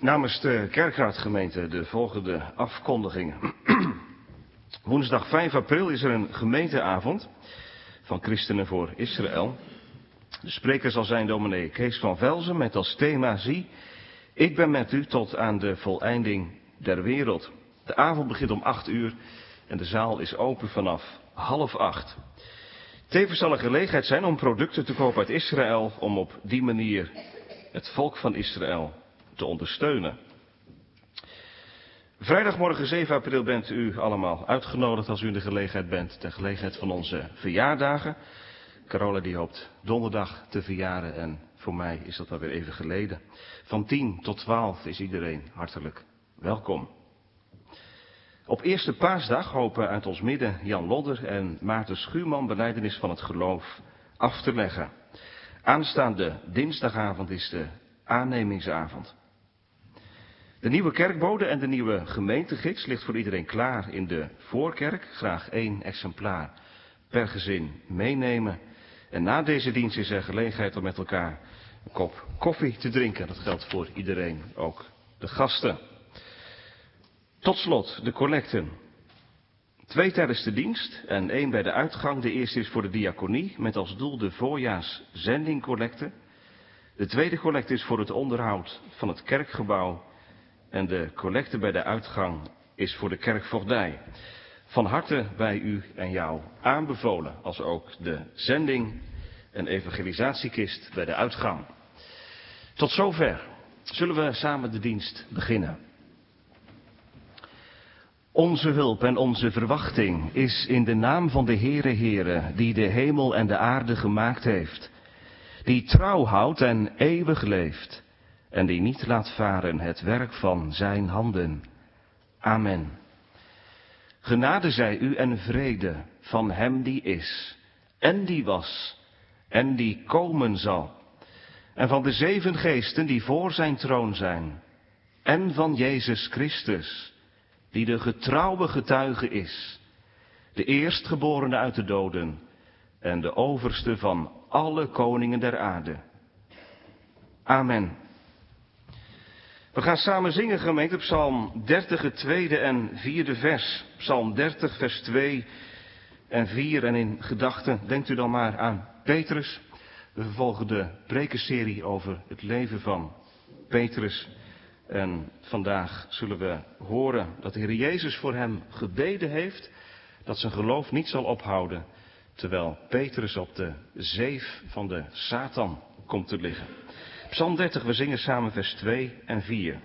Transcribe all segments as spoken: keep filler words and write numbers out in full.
Namens de Kerkraadgemeente de volgende afkondigingen. Woensdag vijf april is er een gemeenteavond van Christenen voor Israël. De spreker zal zijn dominee Kees van Velzen met als thema: Zie, ik ben met u tot aan de voleinding der wereld. De avond begint om acht uur en de zaal is open vanaf half acht. Tevens zal er gelegenheid zijn om producten te kopen uit Israël, om op die manier het volk van Israël te ondersteunen. Vrijdagmorgen zeven april bent u allemaal uitgenodigd als u in de gelegenheid bent, ter gelegenheid van onze verjaardagen. Carola die hoopt donderdag te verjaren en voor mij is dat alweer even geleden. Van tien tot twaalf is iedereen hartelijk welkom. Op eerste paasdag hopen uit ons midden Jan Lodder en Maarten Schuurman belijdenis van het geloof af te leggen. Aanstaande dinsdagavond is de aannemingsavond. De nieuwe kerkbode en de nieuwe gemeentegids ligt voor iedereen klaar in de voorkerk. Graag één exemplaar per gezin meenemen. En na deze dienst is er gelegenheid om met elkaar een kop koffie te drinken. Dat geldt voor iedereen, ook de gasten. Tot slot de collecten. Twee tijdens de dienst en één bij de uitgang. De eerste is voor de diaconie met als doel de voorjaarszendingcollecte. De tweede collecte is voor het onderhoud van het kerkgebouw. En de collecte bij de uitgang is voor de kerkvoogdij. Van harte bij u en jou aanbevolen, als ook de zending en evangelisatiekist bij de uitgang. Tot zover. Zullen we samen de dienst beginnen. Onze hulp en onze verwachting is in de naam van de Heere Heere, die de hemel en de aarde gemaakt heeft, die trouw houdt en eeuwig leeft, en die niet laat varen het werk van zijn handen. Amen. Genade zij u en vrede van hem die is, en die was, en die komen zal, en van de zeven geesten die voor zijn troon zijn, en van Jezus Christus, die de getrouwe getuige is, de eerstgeborene uit de doden, en de overste van alle koningen der aarde. Amen. We gaan samen zingen, gemeente, Psalm dertig, het tweede en vierde vers. Psalm dertig, vers twee en vier. En in gedachten denkt u dan maar aan Petrus. We vervolgen de prekenserie over het leven van Petrus. En vandaag zullen we horen dat de Heer Jezus voor hem gebeden heeft, dat zijn geloof niet zal ophouden, terwijl Petrus op de zeef van de Satan komt te liggen. Psalm dertig, we zingen samen vers twee en vier.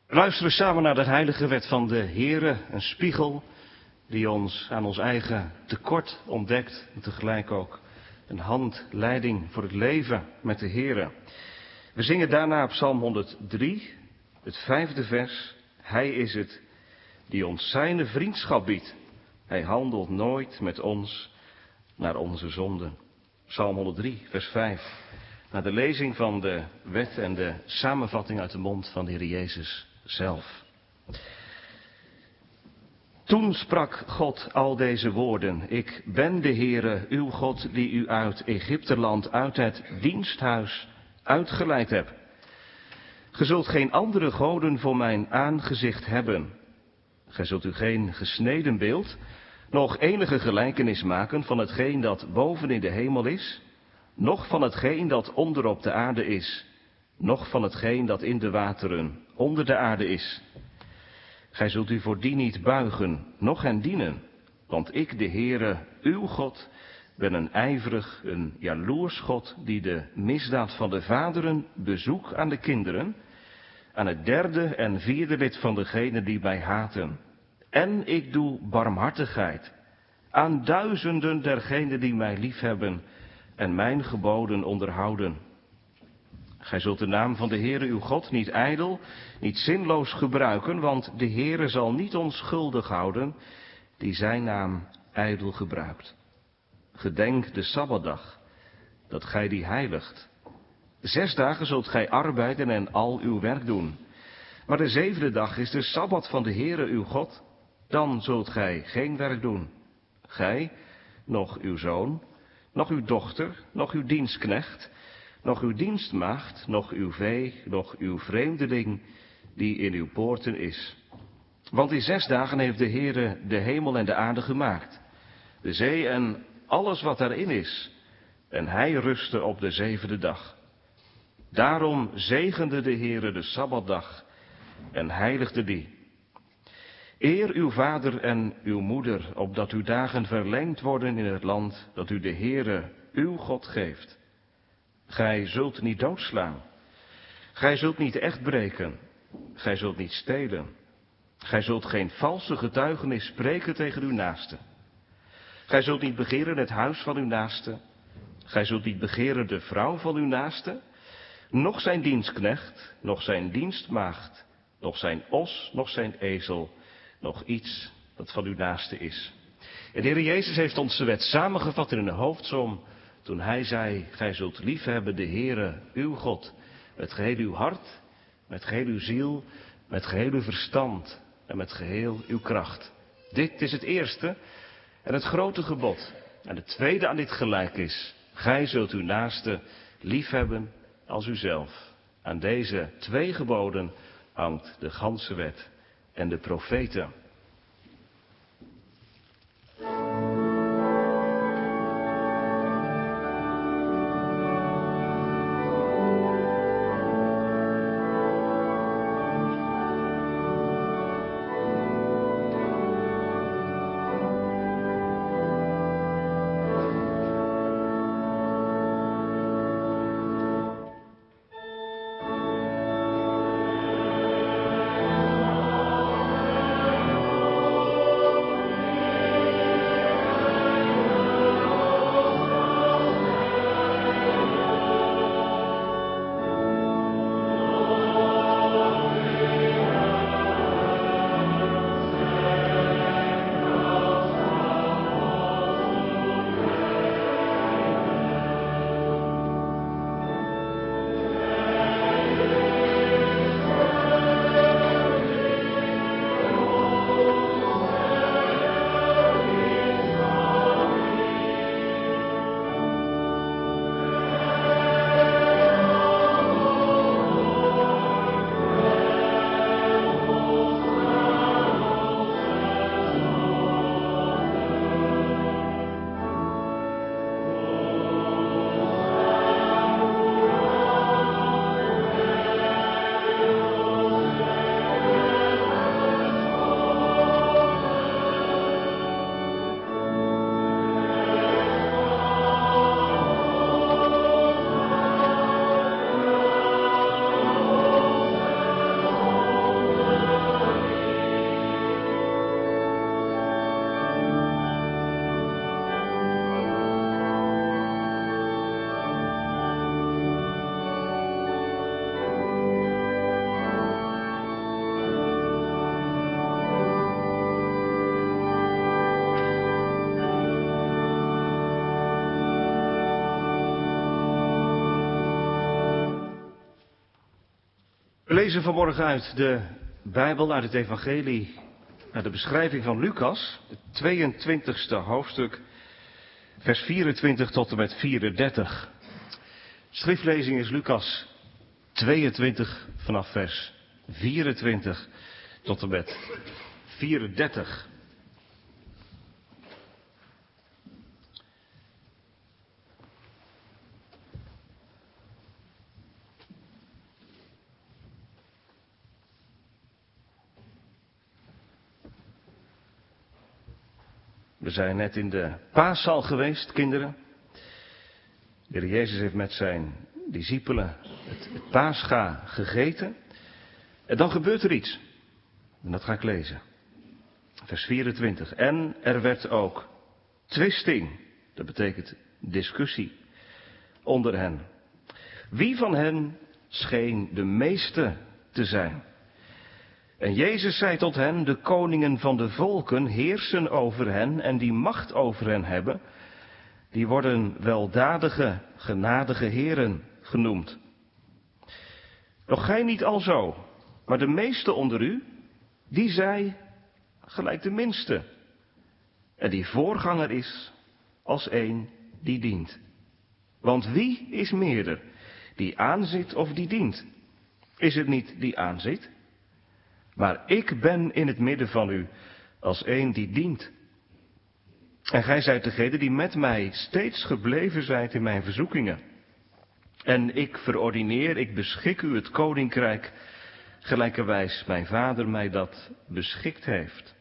Luisteren samen naar de heilige wet van de Heere, een spiegel die ons aan ons eigen tekort ontdekt, en tegelijk ook een handleiding voor het leven met de Heere. We zingen daarna Psalm honderddrie, het vijfde vers. Hij is het die ons zijne vriendschap biedt. Hij handelt nooit met ons naar onze zonden. Psalm honderddrie, vers vijf. Naar de lezing van de wet en de samenvatting uit de mond van de Heer Jezus zelf. Toen sprak God al deze woorden. Ik ben de Heere, uw God, die u uit Egypteland, uit het diensthuis uitgeleid heb. Ge zult geen andere goden voor mijn aangezicht hebben. Gij zult u geen gesneden beeld, nog enige gelijkenis maken van hetgeen dat boven in de hemel is, noch van hetgeen dat onder op de aarde is, noch van hetgeen dat in de wateren onder de aarde is. Gij zult u voor die niet buigen, noch hen dienen, want ik, de Heere, uw God, ben een ijverig, een jaloers God, die de misdaad van de vaderen bezoekt aan de kinderen, aan het derde en vierde lid van degenen die mij haten. En ik doe barmhartigheid aan duizenden dergenen die mij liefhebben en mijn geboden onderhouden. Gij zult de naam van de Heere uw God niet ijdel, niet zinloos gebruiken, want de Heere zal niet onschuldig houden die zijn naam ijdel gebruikt. Gedenk de Sabbatdag, dat gij die heiligt. Zes dagen zult gij arbeiden en al uw werk doen. Maar de zevende dag is de Sabbat van de Heere uw God. Dan zult gij geen werk doen. Gij, noch uw zoon, noch uw dochter, noch uw dienstknecht, noch uw dienstmaagd, noch uw vee, noch uw vreemdeling die in uw poorten is. Want in zes dagen heeft de Heere de hemel en de aarde gemaakt, de zee en alles wat daarin is. En hij rustte op de zevende dag. Daarom zegende de Heere de Sabbatdag en heiligde die. Eer uw vader en uw moeder, opdat uw dagen verlengd worden in het land dat u de Heere uw God geeft. Gij zult niet doodslaan. Gij zult niet echt breken. Gij zult niet stelen. Gij zult geen valse getuigenis spreken tegen uw naaste. Gij zult niet begeren het huis van uw naaste. Gij zult niet begeren de vrouw van uw naaste, noch zijn dienstknecht, noch zijn dienstmaagd, noch zijn os, noch zijn ezel, nog iets dat van uw naaste is. En de Heer Jezus heeft ons de wet samengevat in een hoofdsom toen hij zei, gij zult liefhebben de Heere uw God, met geheel uw hart, met geheel uw ziel, met geheel uw verstand en met geheel uw kracht. Dit is het eerste en het grote gebod. En het tweede aan dit gelijk is, gij zult uw naaste liefhebben als uzelf. Aan deze twee geboden hangt de ganse wet en de profeten. lezen vanmorgen uit de Bijbel, uit het Evangelie, uit de beschrijving van Lucas, het tweeëntwintigste hoofdstuk, vers vierentwintig tot en met vierendertig. Schriftlezing is Lucas tweeëntwintig vanaf vers vierentwintig tot en met vierendertig. We zijn net in de paaszaal geweest, kinderen. De Heer Jezus heeft met zijn discipelen het, het paascha gegeten. En dan gebeurt er iets. En dat ga ik lezen. Vers vierentwintig. En er werd ook twisting. Dat betekent discussie. Onder hen. Wie van hen scheen de meeste te zijn? En Jezus zei tot hen, de koningen van de volken heersen over hen en die macht over hen hebben, die worden weldadige, genadige heren genoemd. Doch gij niet alzo, maar de meeste onder u, die zij gelijk de minste. En die voorganger is als een die dient. Want wie is meerder, die aanzit of die dient? Is het niet die aanzit? Maar ik ben in het midden van u als een die dient. En gij zijt degene die met mij steeds gebleven zijt in mijn verzoekingen. En ik verordineer, ik beschik u het koninkrijk, gelijkerwijs mijn vader mij dat beschikt heeft.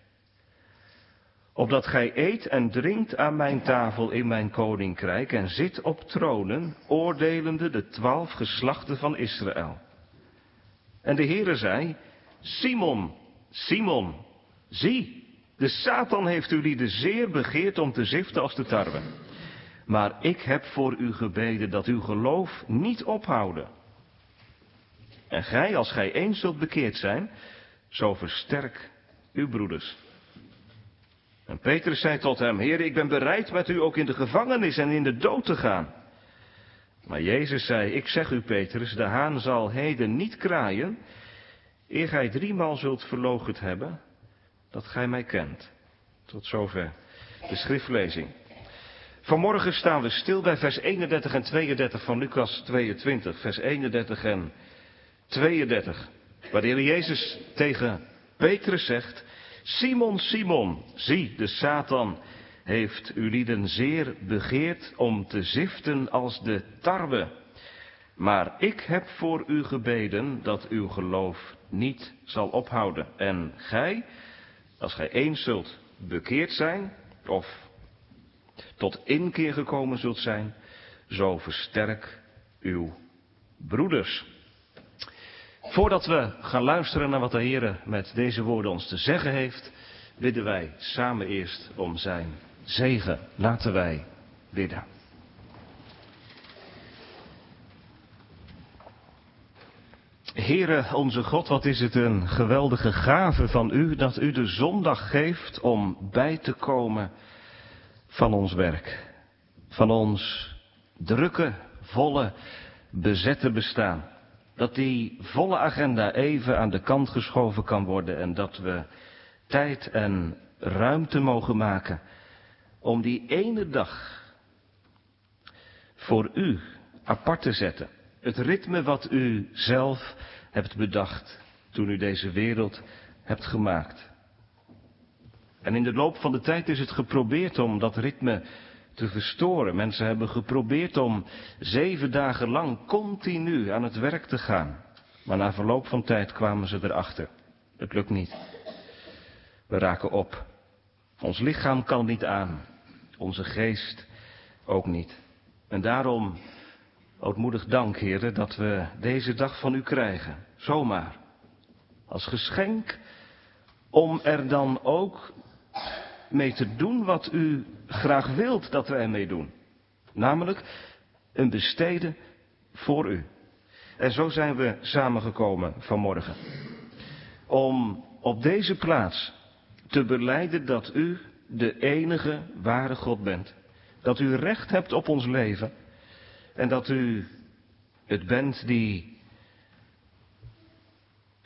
Opdat gij eet en drinkt aan mijn tafel in mijn koninkrijk en zit op tronen, oordelende de twaalf geslachten van Israël. En de Heere zei, Simon, Simon, zie, de Satan heeft u lieden zeer begeerd om te ziften als de tarwe. Maar ik heb voor u gebeden dat uw geloof niet ophouden. En gij, als gij eens zult bekeerd zijn, zo versterk uw broeders. En Petrus zei tot hem, Heer, ik ben bereid met u ook in de gevangenis en in de dood te gaan. Maar Jezus zei, ik zeg u Petrus, de haan zal heden niet kraaien, eer gij driemaal zult verloochend hebben, dat gij mij kent. Tot zover de schriftlezing. Vanmorgen staan we stil bij vers eenendertig en tweeëndertig van Lucas tweeëntwintig. Vers eenendertig en tweeëndertig. Waar de Heer Jezus tegen Petrus zegt, Simon, Simon, zie, de Satan heeft u lieden zeer begeerd om te ziften als de tarwe. Maar ik heb voor u gebeden dat uw geloof niet zal ophouden. En gij, als gij eens zult bekeerd zijn, of tot inkeer gekomen zult zijn, zo versterk uw broeders. Voordat we gaan luisteren naar wat de Heer met deze woorden ons te zeggen heeft, bidden wij samen eerst om zijn zegen. Laten wij bidden. Heere, onze God, wat is het een geweldige gave van u, dat u de zondag geeft om bij te komen van ons werk. Van ons drukke, volle, bezette bestaan. Dat die volle agenda even aan de kant geschoven kan worden en dat we tijd en ruimte mogen maken om die ene dag voor u apart te zetten. Het ritme wat u zelf hebt bedacht toen u deze wereld hebt gemaakt. En in de loop van de tijd is het geprobeerd om dat ritme te verstoren. Mensen hebben geprobeerd om zeven dagen lang continu aan het werk te gaan. Maar na verloop van tijd kwamen ze erachter. Het lukt niet. We raken op. Ons lichaam kan niet aan. Onze geest ook niet. En daarom ootmoedig dank, Heere, dat we deze dag van u krijgen. Zomaar. Als geschenk om er dan ook mee te doen wat u graag wilt dat we ermee doen. Namelijk een besteden voor u. En zo zijn we samengekomen vanmorgen. Om op deze plaats te belijden dat u de enige ware God bent. Dat u recht hebt op ons leven. En dat u het bent die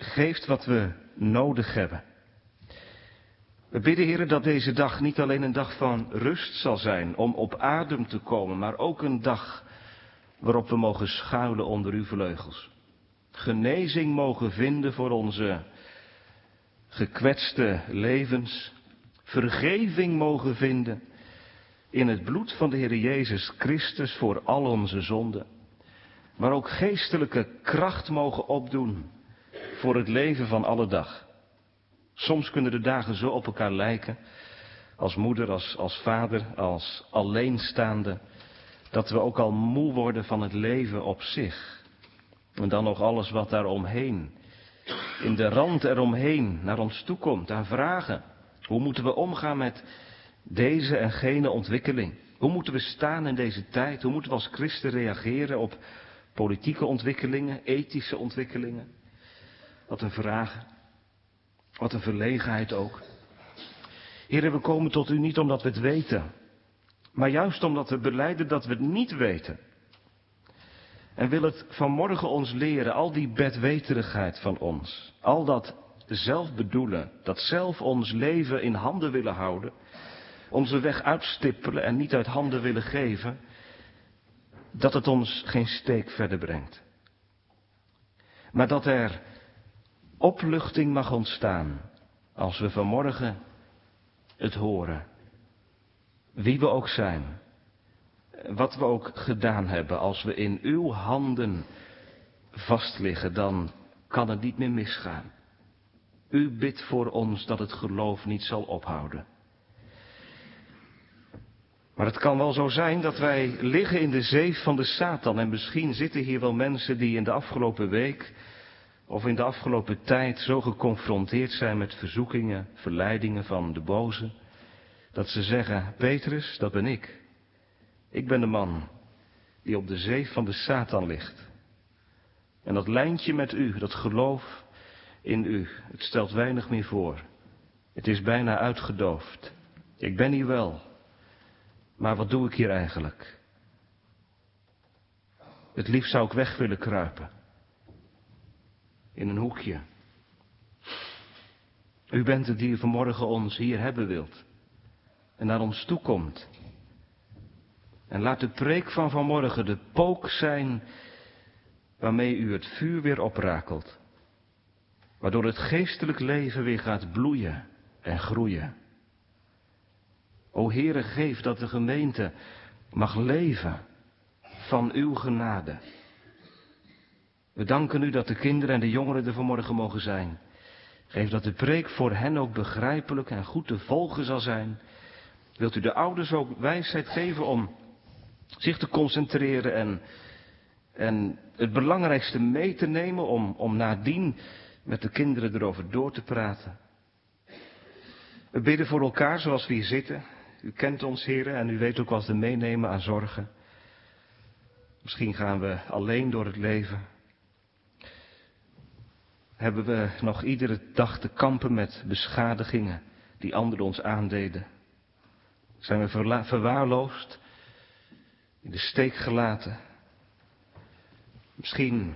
geeft wat we nodig hebben. We bidden, Heere, dat deze dag niet alleen een dag van rust zal zijn om op adem te komen, maar ook een dag waarop we mogen schuilen onder uw vleugels. Genezing mogen vinden voor onze gekwetste levens. Vergeving mogen vinden in het bloed van de Heer Jezus Christus voor al onze zonden. Maar ook geestelijke kracht mogen opdoen voor het leven van alle dag. Soms kunnen de dagen zo op elkaar lijken, als moeder, als, als vader, als alleenstaande, dat we ook al moe worden van het leven op zich. En dan nog alles wat daar omheen, in de rand eromheen, naar ons toe komt, aan vragen. Hoe moeten we omgaan met deze en gene ontwikkeling? Hoe moeten we staan in deze tijd? Hoe moeten we als christen reageren op politieke ontwikkelingen, ethische ontwikkelingen? Wat een vragen. Wat een verlegenheid ook. Heere, we komen tot u niet omdat we het weten, maar juist omdat we belijden dat we het niet weten. En wil het vanmorgen ons leren, al die bedweterigheid van ons, al dat zelf bedoelen, dat zelf ons leven in handen willen houden, onze weg uitstippelen en niet uit handen willen geven, dat het ons geen steek verder brengt. Maar dat er opluchting mag ontstaan als we vanmorgen het horen. Wie we ook zijn, wat we ook gedaan hebben, als we in uw handen vastliggen, dan kan het niet meer misgaan. U bidt voor ons dat het geloof niet zal ophouden. Maar het kan wel zo zijn dat wij liggen in de zeef van de Satan. En misschien zitten hier wel mensen die in de afgelopen week of in de afgelopen tijd zo geconfronteerd zijn met verzoekingen, verleidingen van de boze, dat ze zeggen, Petrus, dat ben ik. Ik ben de man die op de zeef van de Satan ligt. En dat lijntje met u, dat geloof in u, het stelt weinig meer voor. Het is bijna uitgedoofd. Ik ben hier wel, maar wat doe ik hier eigenlijk? Het liefst zou ik weg willen kruipen. In een hoekje. U bent het die vanmorgen ons hier hebben wilt. En naar ons toe komt. En laat de preek van vanmorgen de pook zijn waarmee u het vuur weer oprakelt. Waardoor het geestelijk leven weer gaat bloeien en groeien. O Heere, geef dat de gemeente mag leven van uw genade. We danken u dat de kinderen en de jongeren er vanmorgen mogen zijn. Geef dat de preek voor hen ook begrijpelijk en goed te volgen zal zijn. Wilt u de ouders ook wijsheid geven om zich te concentreren en, en het belangrijkste mee te nemen om, om nadien met de kinderen erover door te praten. We bidden voor elkaar zoals we hier zitten. U kent ons, heren, en u weet ook wat we meenemen aan zorgen. Misschien gaan we alleen door het leven. Hebben we nog iedere dag te kampen met beschadigingen die anderen ons aandeden. Zijn we verla- verwaarloosd, in de steek gelaten. Misschien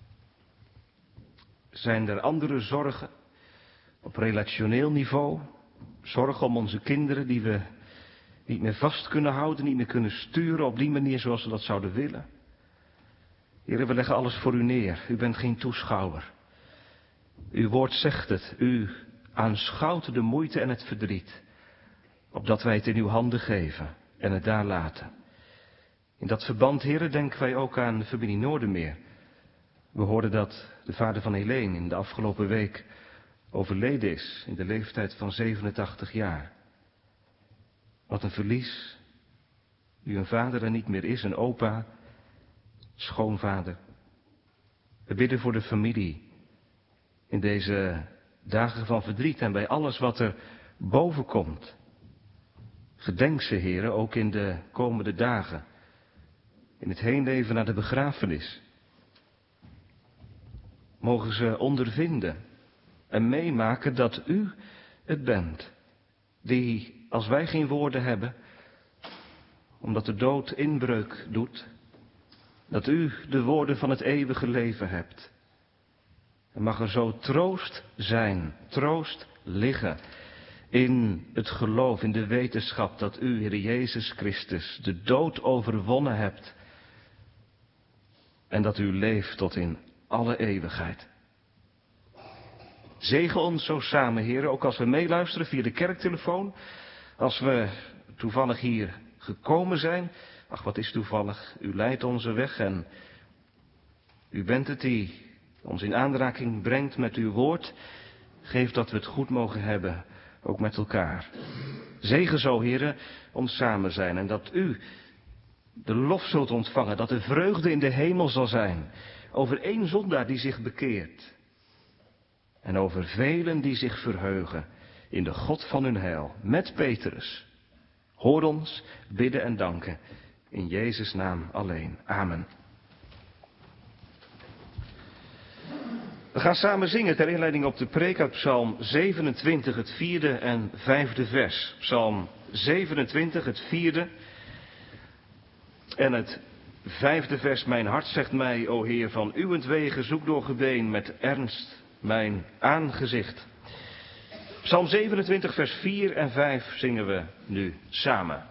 zijn er andere zorgen op relationeel niveau. Zorgen om onze kinderen die we niet meer vast kunnen houden, niet meer kunnen sturen op die manier zoals we dat zouden willen. Heer, we leggen alles voor u neer. U bent geen toeschouwer. Uw woord zegt het. U aanschouwt de moeite en het verdriet, opdat wij het in uw handen geven en het daar laten. In dat verband, heren, denken wij ook aan de familie Noordermeer. We hoorden dat de vader van Helene in de afgelopen week overleden is in de leeftijd van zevenentachtig jaar. Wat een verlies. Nu een vader er niet meer is, een opa, schoonvader. We bidden voor de familie in deze dagen van verdriet en bij alles wat er boven komt. Gedenk ze, heren, ook in de komende dagen. In het heenleven naar de begrafenis. Mogen ze ondervinden en meemaken dat u het bent. Die, als wij geen woorden hebben, omdat de dood inbreuk doet, dat u de woorden van het eeuwige leven hebt. En mag er zo troost zijn, troost liggen in het geloof, in de wetenschap dat u, Heer Jezus Christus, de dood overwonnen hebt. En dat u leeft tot in alle eeuwigheid. Zegen ons zo samen, Heer, ook als we meeluisteren via de kerktelefoon. Als we toevallig hier gekomen zijn. Ach, wat is toevallig. U leidt onze weg en u bent het die ons in aanraking brengt met uw woord. Geef dat we het goed mogen hebben, ook met elkaar. Zegen zo, Heer, ons samen zijn en dat u de lof zult ontvangen, dat er vreugde in de hemel zal zijn over één zondaar die zich bekeert. En over velen die zich verheugen in de God van hun heil, met Petrus. Hoor ons bidden en danken, in Jezus' naam alleen. Amen. We gaan samen zingen ter inleiding op de preek uit Psalm zevenentwintig, het vierde en vijfde vers. Psalm zevenentwintig, het vierde en het vijfde vers. Mijn hart zegt mij, o Heer, van uwentwege zoek door gebeen met ernst mijn aangezicht. Psalm zevenentwintig, vers vier en vijf zingen we nu samen.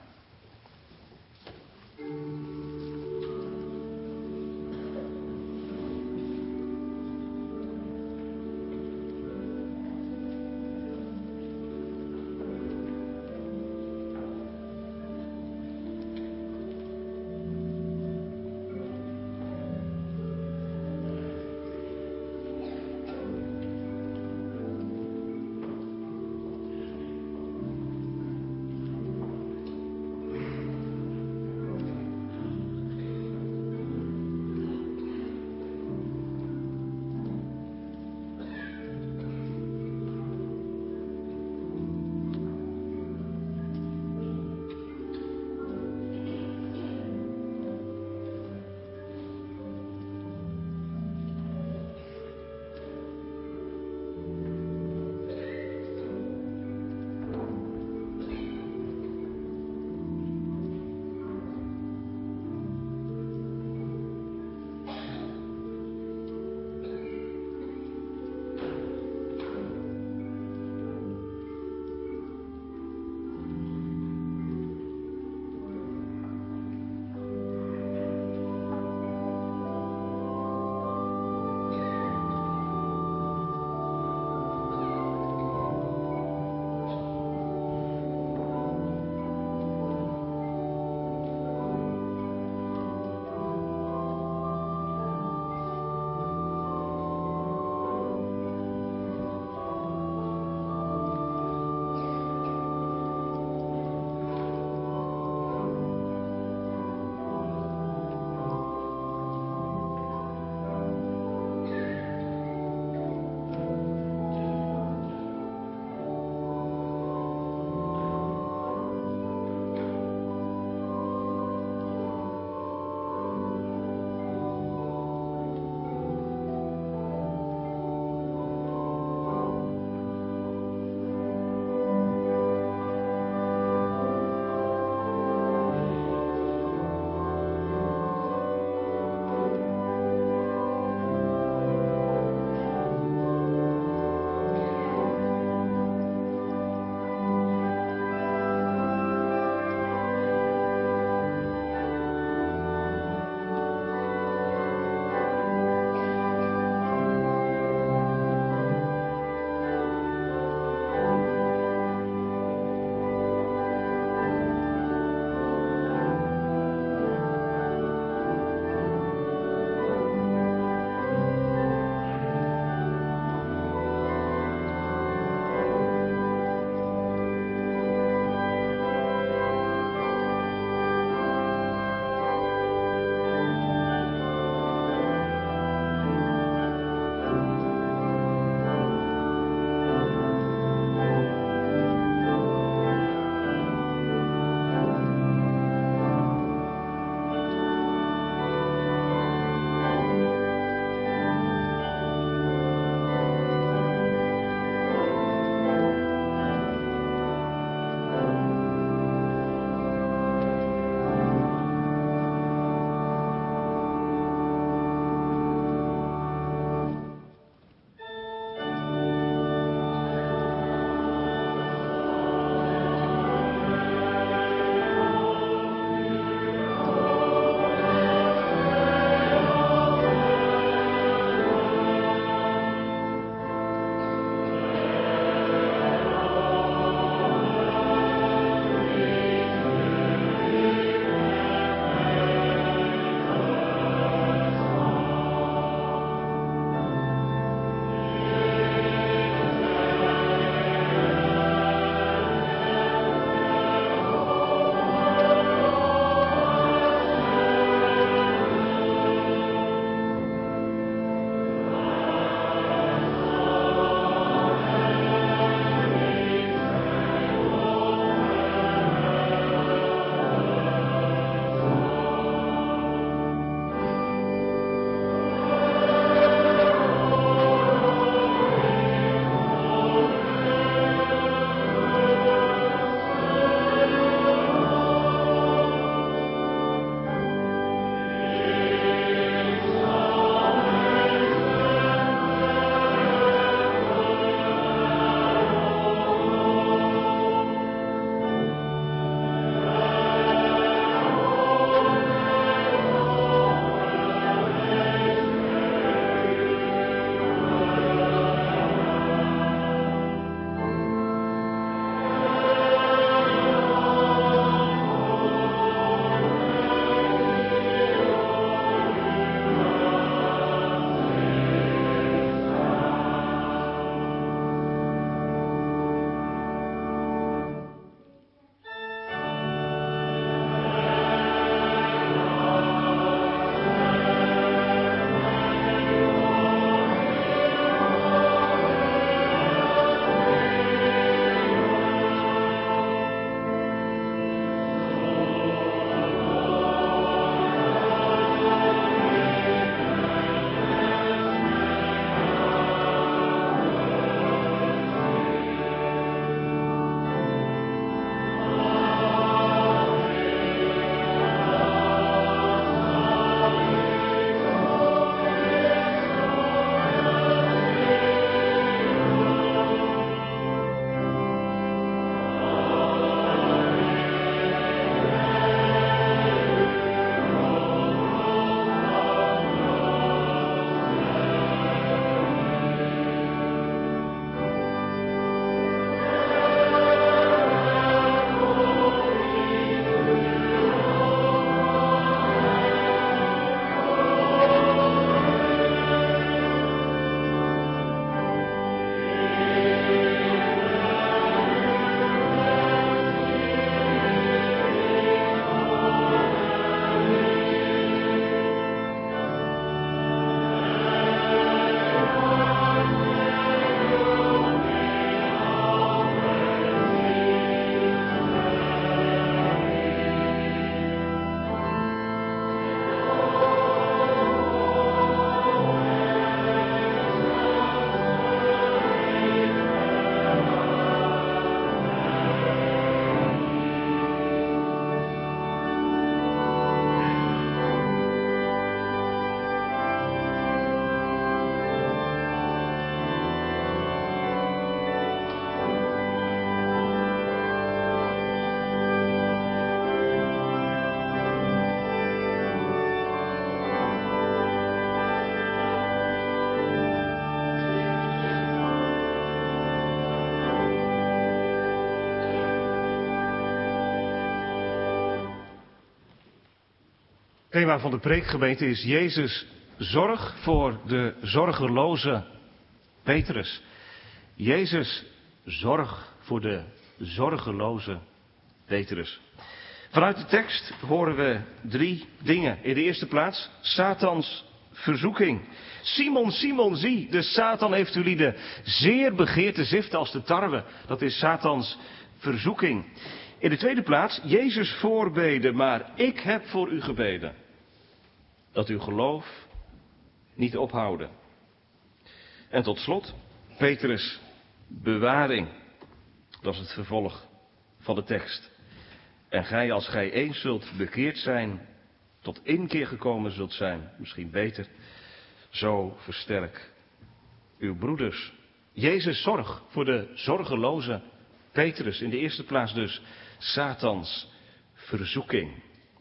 Thema van de preekgemeente is Jezus zorg voor de zorgeloze Petrus. Jezus zorg voor de zorgeloze Petrus. Vanuit de tekst horen we drie dingen. In de eerste plaats Satans verzoeking. Simon, Simon, zie, de Satan heeft u lieden zeer begeerd te ziften als de tarwe. Dat is Satans verzoeking. In de tweede plaats Jezus voorbeden, maar ik heb voor u gebeden. Dat uw geloof niet ophouden. En tot slot Petrus bewaring. Dat is het vervolg van de tekst. En gij, als gij eens zult bekeerd zijn, tot inkeer gekomen zult zijn, misschien beter, zo versterk uw broeders. Jezus zorg voor de zorgeloze Petrus. In de eerste plaats dus Satans verzoeking.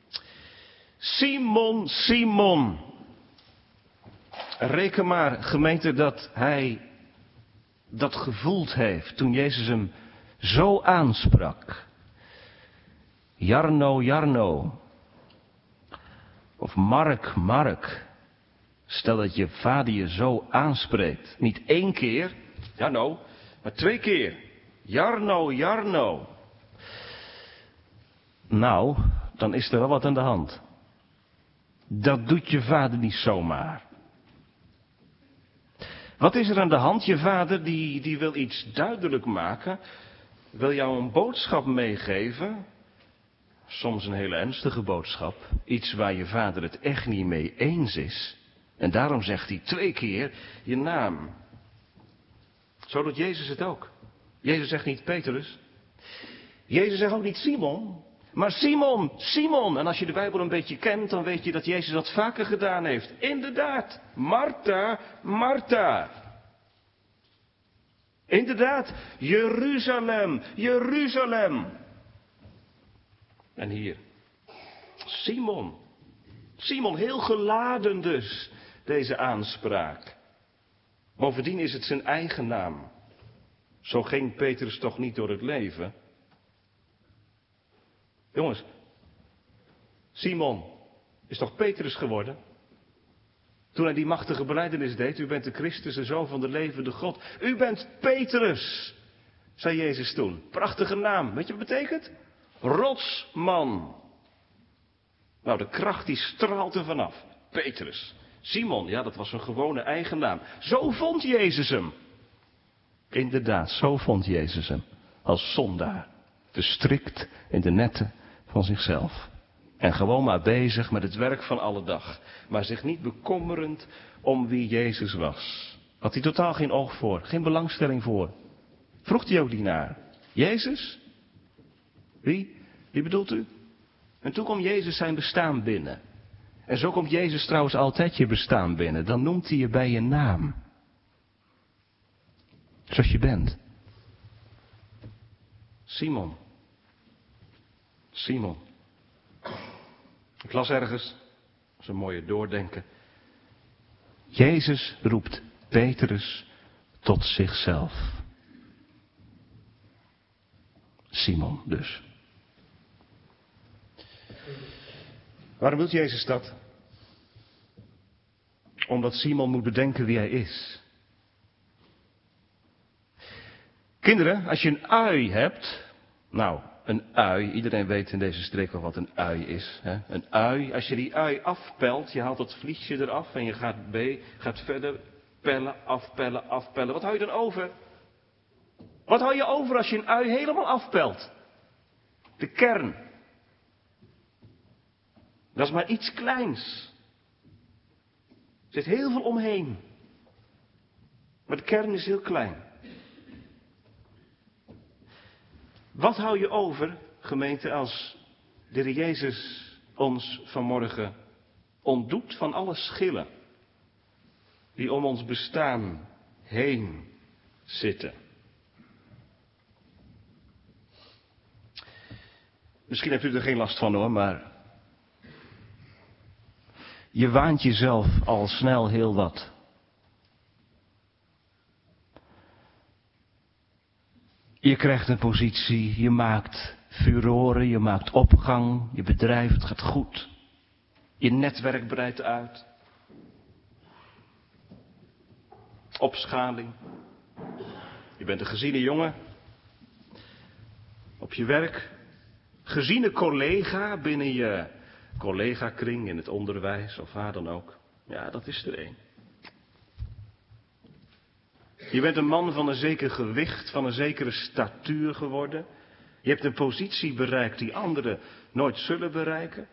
Simon, Simon. Reken maar, gemeente, dat hij dat gevoeld heeft toen Jezus hem zo aansprak. Jarno, Jarno. Of Mark, Mark. Stel dat je vader je zo aanspreekt. Niet één keer, Jarno, maar twee keer. Jarno, Jarno. Nou, dan is er wel wat aan de hand. Dat doet je vader niet zomaar. Wat is er aan de hand? Je vader die, die wil iets duidelijk maken. Wil jou een boodschap meegeven. Soms een hele ernstige boodschap. Iets waar je vader het echt niet mee eens is. En daarom zegt hij twee keer je naam. Zo doet Jezus het ook. Jezus zegt niet Petrus. Jezus zegt ook niet Simon. Maar Simon, Simon. En als je de Bijbel een beetje kent, dan weet je dat Jezus dat vaker gedaan heeft. Inderdaad, Martha, Martha. Inderdaad, Jeruzalem, Jeruzalem. En hier, Simon. Simon, heel geladen dus, deze aanspraak. Bovendien is het zijn eigen naam. Zo ging Petrus toch niet door het leven. Jongens, Simon is toch Petrus geworden? Toen hij die machtige belijdenis deed, u bent de Christus, de Zoon van de levende God. U bent Petrus, zei Jezus toen. Prachtige naam. Weet je wat het betekent? Rotsman. Nou, de kracht die straalt er vanaf. Petrus. Simon, ja, dat was een gewone eigen naam. Zo vond Jezus hem. Inderdaad, zo vond Jezus hem. Als zondaar. Verstrikt in de netten van zichzelf. En gewoon maar bezig met het werk van alle dag. Maar zich niet bekommerend om wie Jezus was. Had hij totaal geen oog voor. Geen belangstelling voor. Vroeg hij ook niet naar. Jezus? Wie? Wie bedoelt u? En toen komt Jezus zijn bestaan binnen. En zo komt Jezus trouwens altijd je bestaan binnen. Dan noemt hij je bij je naam. Zoals je bent. Simon. Simon. Ik las ergens, dat is een mooie doordenken. Jezus roept Petrus tot zichzelf. Simon dus. Waarom wil Jezus dat? Omdat Simon moet bedenken wie hij is. Kinderen, als je een ui hebt, nou, een ui, iedereen weet in deze streek wel wat een ui is. Hè? Een ui, als je die ui afpelt, je haalt dat vliesje eraf en je gaat, B, gaat verder pellen, afpellen, afpellen. Wat hou je dan over? Wat hou je over als je een ui helemaal afpelt? De kern. Dat is maar iets kleins. Er zit heel veel omheen. Maar de kern is heel klein. Wat hou je over, gemeente, als de Heer Jezus ons vanmorgen ontdoet van alle schillen die om ons bestaan heen zitten? Misschien hebt u er geen last van hoor, maar je waant jezelf al snel heel wat. Je krijgt een positie, je maakt furoren, je maakt opgang, je bedrijf, het gaat goed. Je netwerk breidt uit. Opschaling. Je bent een geziene jongen. Op je werk. Geziene collega binnen je collega-kring in het onderwijs of waar dan ook. Ja, dat is er één. Je bent een man van een zeker gewicht, van een zekere statuur geworden. Je hebt een positie bereikt die anderen nooit zullen bereiken.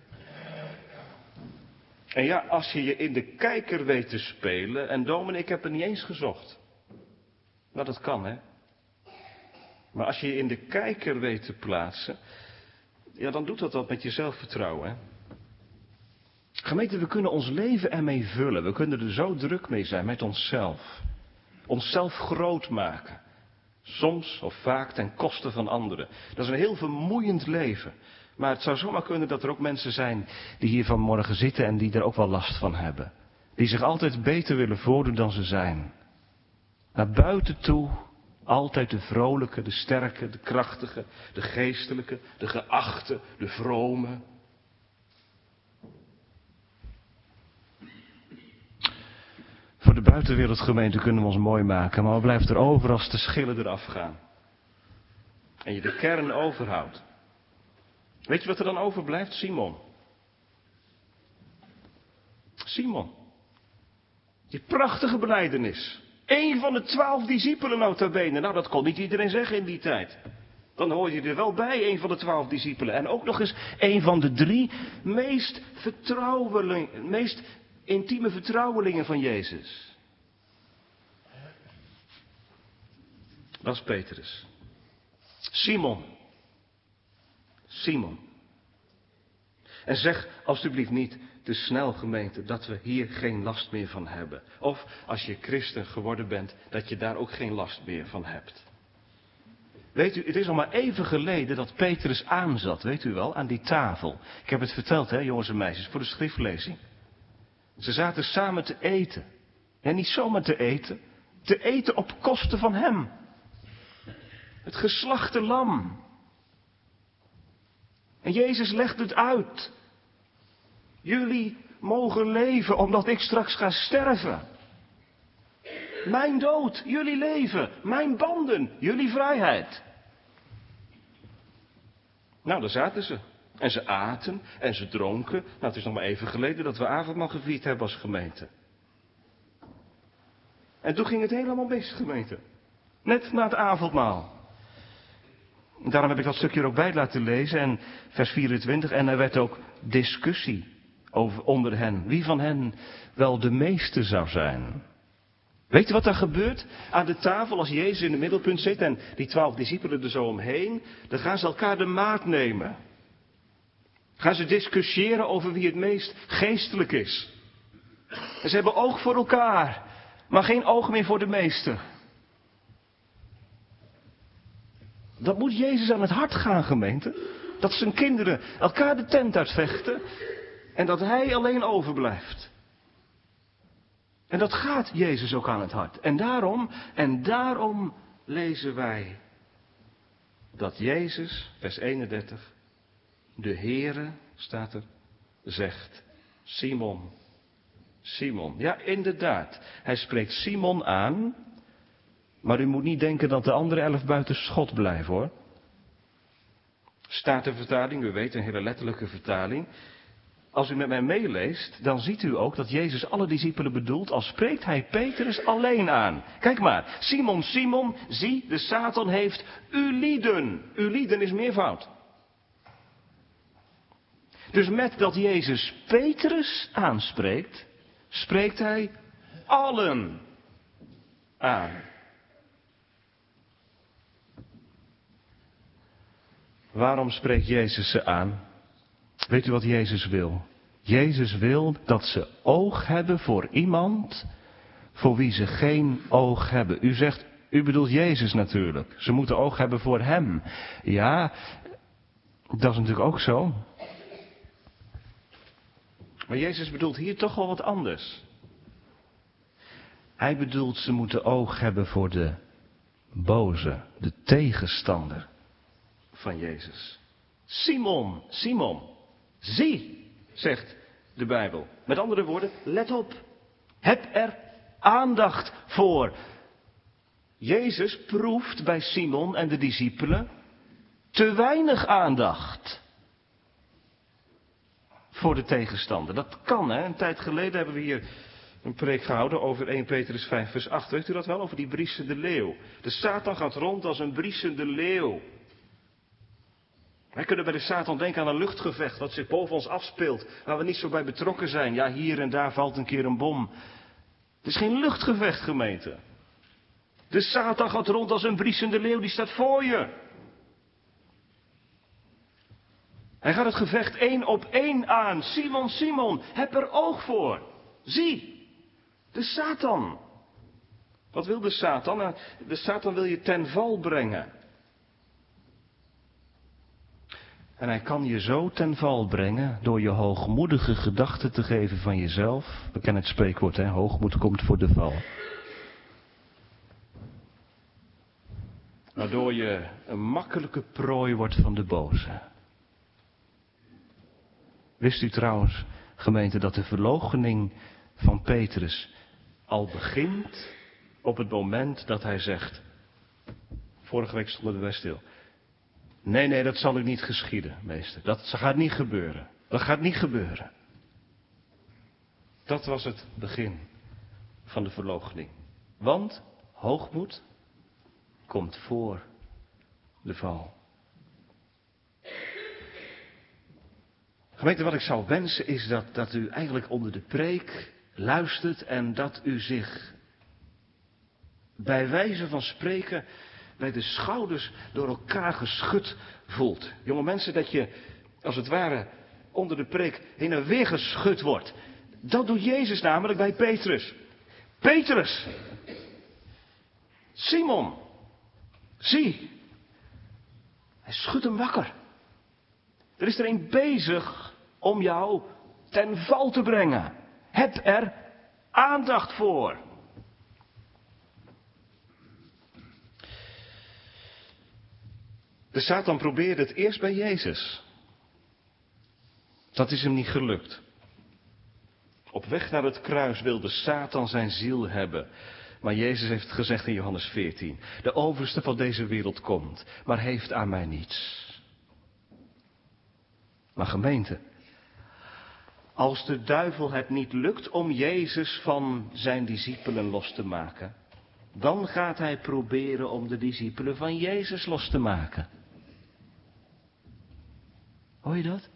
En ja, als je je in de kijker weet te spelen, en dominee, ik heb het niet eens gezocht. Nou, dat kan, hè. Maar als je je in de kijker weet te plaatsen, ja, dan doet dat wat met je zelfvertrouwen, hè. Gemeente, we kunnen ons leven ermee vullen. We kunnen er zo druk mee zijn met onszelf. Onszelf groot maken. Soms of vaak ten koste van anderen. Dat is een heel vermoeiend leven. Maar het zou zomaar kunnen dat er ook mensen zijn die hier vanmorgen zitten en die er ook wel last van hebben. Die zich altijd beter willen voordoen dan ze zijn. Naar buiten toe altijd de vrolijke, de sterke, de krachtige, de geestelijke, de geachte, de vrome. Voor de buitenwereldgemeente kunnen we ons mooi maken, maar wat blijft er over als de schillen eraf gaan? En je de kern overhoudt. Weet je wat er dan overblijft? Simon. Simon. Die prachtige belijdenis. Eén van de twaalf discipelen nota bene. Nou, dat kon niet iedereen zeggen in die tijd. Dan hoor je er wel bij, een van de twaalf discipelen. En ook nog eens een van de drie meest vertrouwelingen, meest intieme vertrouwelingen van Jezus. Dat is Petrus. Simon. Simon. En zeg alstublieft niet te snel, gemeente, dat we hier geen last meer van hebben. Of als je christen geworden bent, dat je daar ook geen last meer van hebt. Weet u, het is al maar even geleden dat Petrus aanzat, weet u wel, aan die tafel. Ik heb het verteld, hè, jongens en meisjes, voor de schriftlezing. Ze zaten samen te eten. En niet zomaar te eten, te eten op kosten van hem. Het geslachte lam. En Jezus legt het uit. Jullie mogen leven omdat ik straks ga sterven. Mijn dood, jullie leven. Mijn banden, jullie vrijheid. Nou, daar zaten ze. En ze aten en ze dronken. Nou, het is nog maar even geleden dat we avondmaal gevierd hebben als gemeente. En toen ging het helemaal mis, gemeente. Net na het avondmaal. Daarom heb ik dat stukje er ook bij laten lezen. En vers vierentwintig. En er werd ook discussie over, onder hen. Wie van hen wel de meeste zou zijn. Weet je wat er gebeurt aan de tafel als Jezus in het middelpunt zit en die twaalf discipelen er zo omheen? Dan gaan ze elkaar de maat nemen. Gaan ze discussiëren over wie het meest geestelijk is. En ze hebben oog voor elkaar, maar geen oog meer voor de meester. Dat moet Jezus aan het hart gaan, gemeente. Dat zijn kinderen elkaar de tent uitvechten en dat hij alleen overblijft. En dat gaat Jezus ook aan het hart. En daarom, en daarom lezen wij dat Jezus, vers eenendertig, de Heere, staat er, zegt, Simon, Simon. Ja, inderdaad, hij spreekt Simon aan, maar u moet niet denken dat de andere elf buiten schot blijven, hoor. Staat de vertaling, u weet, een hele letterlijke vertaling. Als u met mij meeleest, dan ziet u ook dat Jezus alle discipelen bedoelt, als spreekt hij Petrus alleen aan. Kijk maar, Simon, Simon, zie, de Satan heeft u lieden. U lieden is meervoud. Dus met dat Jezus Petrus aanspreekt, spreekt hij allen aan. Waarom spreekt Jezus ze aan? Weet u wat Jezus wil? Jezus wil dat ze oog hebben voor iemand voor wie ze geen oog hebben. U zegt, u bedoelt Jezus natuurlijk. Ze moeten oog hebben voor hem. Ja, dat is natuurlijk ook zo. Maar Jezus bedoelt hier toch wel wat anders. Hij bedoelt, ze moeten oog hebben voor de boze, de tegenstander van Jezus. Simon, Simon. Zie, zegt de Bijbel. Met andere woorden, let op. Heb er aandacht voor. Jezus proeft bij Simon en de discipelen te weinig aandacht voor de tegenstander. Dat kan, hè. Een tijd geleden hebben we hier een preek gehouden over eerste Petrus vijf vers acht. Weet u dat wel? Over die briesende leeuw. De Satan gaat rond als een briesende leeuw. Wij kunnen bij de Satan denken aan een luchtgevecht dat zich boven ons afspeelt, waar we niet zo bij betrokken zijn. Ja, hier en daar valt een keer een bom. Het is geen luchtgevecht, gemeente. De Satan gaat rond als een briesende leeuw, die staat voor je. Hij gaat het gevecht één op één aan. Simon, Simon, heb er oog voor. Zie, de Satan. Wat wil de Satan? Nou, de Satan wil je ten val brengen. En hij kan je zo ten val brengen door je hoogmoedige gedachten te geven van jezelf. We kennen het spreekwoord, hè? Hoogmoed komt voor de val. Waardoor je een makkelijke prooi wordt van de boze. Wist u trouwens, gemeente, dat de verloochening van Petrus al begint op het moment dat hij zegt. Vorige week stonden we bij stil. Nee, nee, dat zal u niet geschieden, meester. Dat gaat niet gebeuren. Dat gaat niet gebeuren. Dat was het begin van de verloochening. Want hoogmoed komt voor de val. Gemeente, wat ik zou wensen is dat, dat u eigenlijk onder de preek luistert en dat u zich bij wijze van spreken bij de schouders door elkaar geschud voelt. Jonge mensen, dat je als het ware onder de preek heen en weer geschud wordt. Dat doet Jezus namelijk bij Petrus. Petrus! Simon! Zie! Hij schudt hem wakker. Er is er een bezig om jou ten val te brengen. Heb er aandacht voor. De Satan probeerde het eerst bij Jezus. Dat is hem niet gelukt. Op weg naar het kruis wilde Satan zijn ziel hebben. Maar Jezus heeft gezegd in Johannes veertien. De overste van deze wereld komt, maar heeft aan mij niets. Maar gemeente, als de duivel het niet lukt om Jezus van zijn discipelen los te maken, dan gaat hij proberen om de discipelen van Jezus los te maken. Hoor je dat?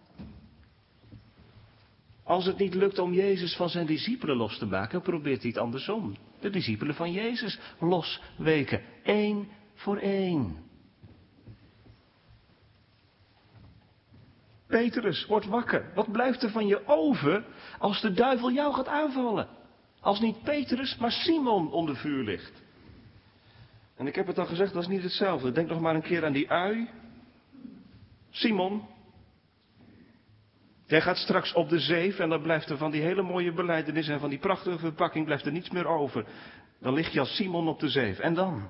Als het niet lukt om Jezus van zijn discipelen los te maken, probeert hij het andersom. De discipelen van Jezus losweken. Eén voor één. Petrus, word wakker. Wat blijft er van je over als de duivel jou gaat aanvallen? Als niet Petrus, maar Simon onder vuur ligt. En ik heb het al gezegd, dat is niet hetzelfde. Denk nog maar een keer aan die ui. Simon. Jij gaat straks op de zeef en dan blijft er van die hele mooie belijdenis en van die prachtige verpakking blijft er niets meer over. Dan lig je als Simon op de zeef. En dan?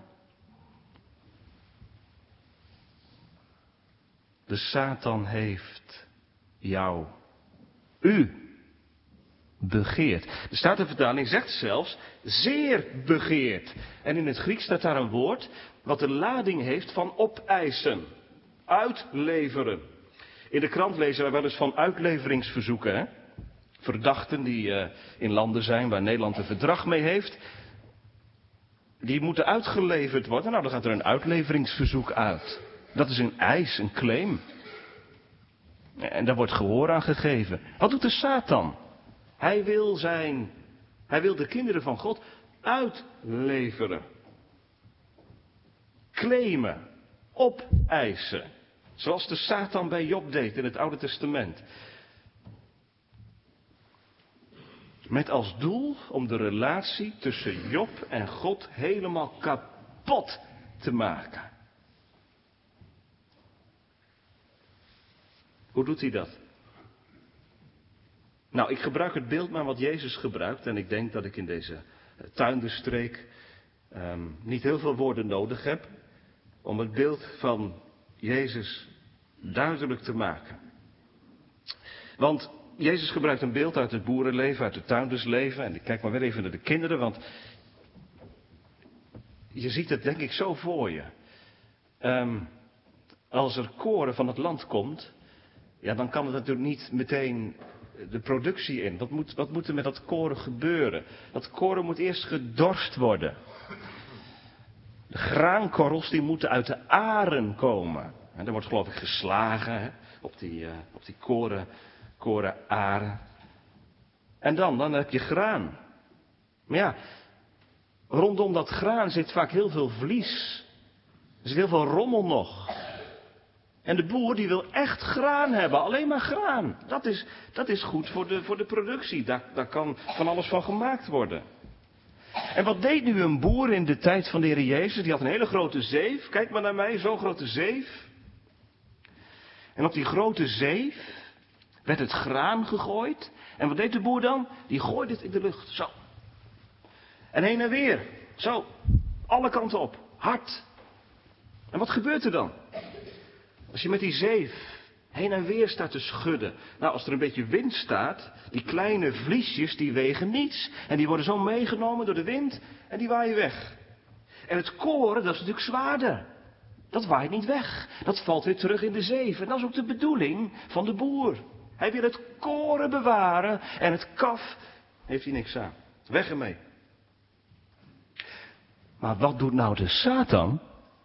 De Satan heeft jou, u, begeerd. De Statenvertaling zegt zelfs zeer begeerd. En in het Grieks staat daar een woord wat de lading heeft van opeisen, uitleveren. In de krant lezen we wel eens van uitleveringsverzoeken. Hè? Verdachten die uh, in landen zijn waar Nederland een verdrag mee heeft. Die moeten uitgeleverd worden. Nou, dan gaat er een uitleveringsverzoek uit. Dat is een eis, een claim. En daar wordt gehoor aan gegeven. Wat doet de Satan? Hij wil zijn, hij wil de kinderen van God uitleveren. Claimen. Opeisen. Zoals de Satan bij Job deed in het Oude Testament. Met als doel om de relatie tussen Job en God helemaal kapot te maken. Hoe doet hij dat? Nou, ik gebruik het beeld maar wat Jezus gebruikt. En ik denk dat ik in deze tuinderstreek um, niet heel veel woorden nodig heb om het beeld van Jezus duidelijk te maken. Want Jezus gebruikt een beeld uit het boerenleven, uit het tuindersleven. En ik kijk maar weer even naar de kinderen, want je ziet het denk ik zo voor je. Um, als er koren van het land komt, ja, dan kan het natuurlijk niet meteen de productie in. Wat moet, wat moet er met dat koren gebeuren? Dat koren moet eerst gedorst worden. De graankorrels die moeten uit de aren komen. En er wordt geloof ik geslagen hè, op die, uh, op die koren, koren aren. En dan, dan heb je graan. Maar ja, rondom dat graan zit vaak heel veel vlies. Er zit heel veel rommel nog. En de boer die wil echt graan hebben, alleen maar graan. Dat is, dat is goed voor de, voor de productie, daar, daar kan van alles van gemaakt worden. En wat deed nu een boer in de tijd van de Heer Jezus? Die had een hele grote zeef, kijk maar naar mij, zo'n grote zeef. En op die grote zeef werd het graan gegooid. En wat deed de boer dan? Die gooide het in de lucht, zo. En heen en weer, zo, alle kanten op, hard. En wat gebeurt er dan? Als je met die zeef heen en weer staat te schudden. Nou, als er een beetje wind staat, die kleine vliesjes die wegen niets. En die worden zo meegenomen door de wind en die waaien weg. En het koren, dat is natuurlijk zwaarder. Dat waait niet weg. Dat valt weer terug in de zeef. En dat is ook de bedoeling van de boer. Hij wil het koren bewaren en het kaf heeft hij niks aan. Weg ermee. Maar wat doet nou de Satan?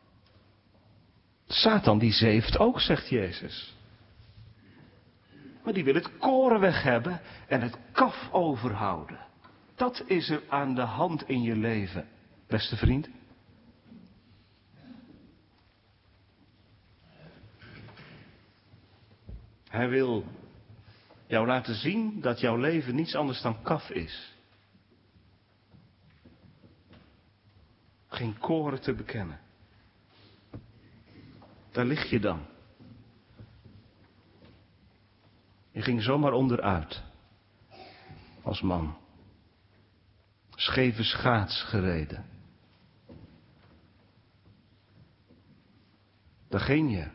Satan die zeeft ook, zegt Jezus. Maar die wil het koren weg hebben en het kaf overhouden. Dat is er aan de hand in je leven, beste vriend. Hij wil jou laten zien dat jouw leven niets anders dan kaf is. Geen koren te bekennen. Daar lig je dan. Je ging zomaar onderuit. Als man. Scheve schaats gereden. Daar ging je.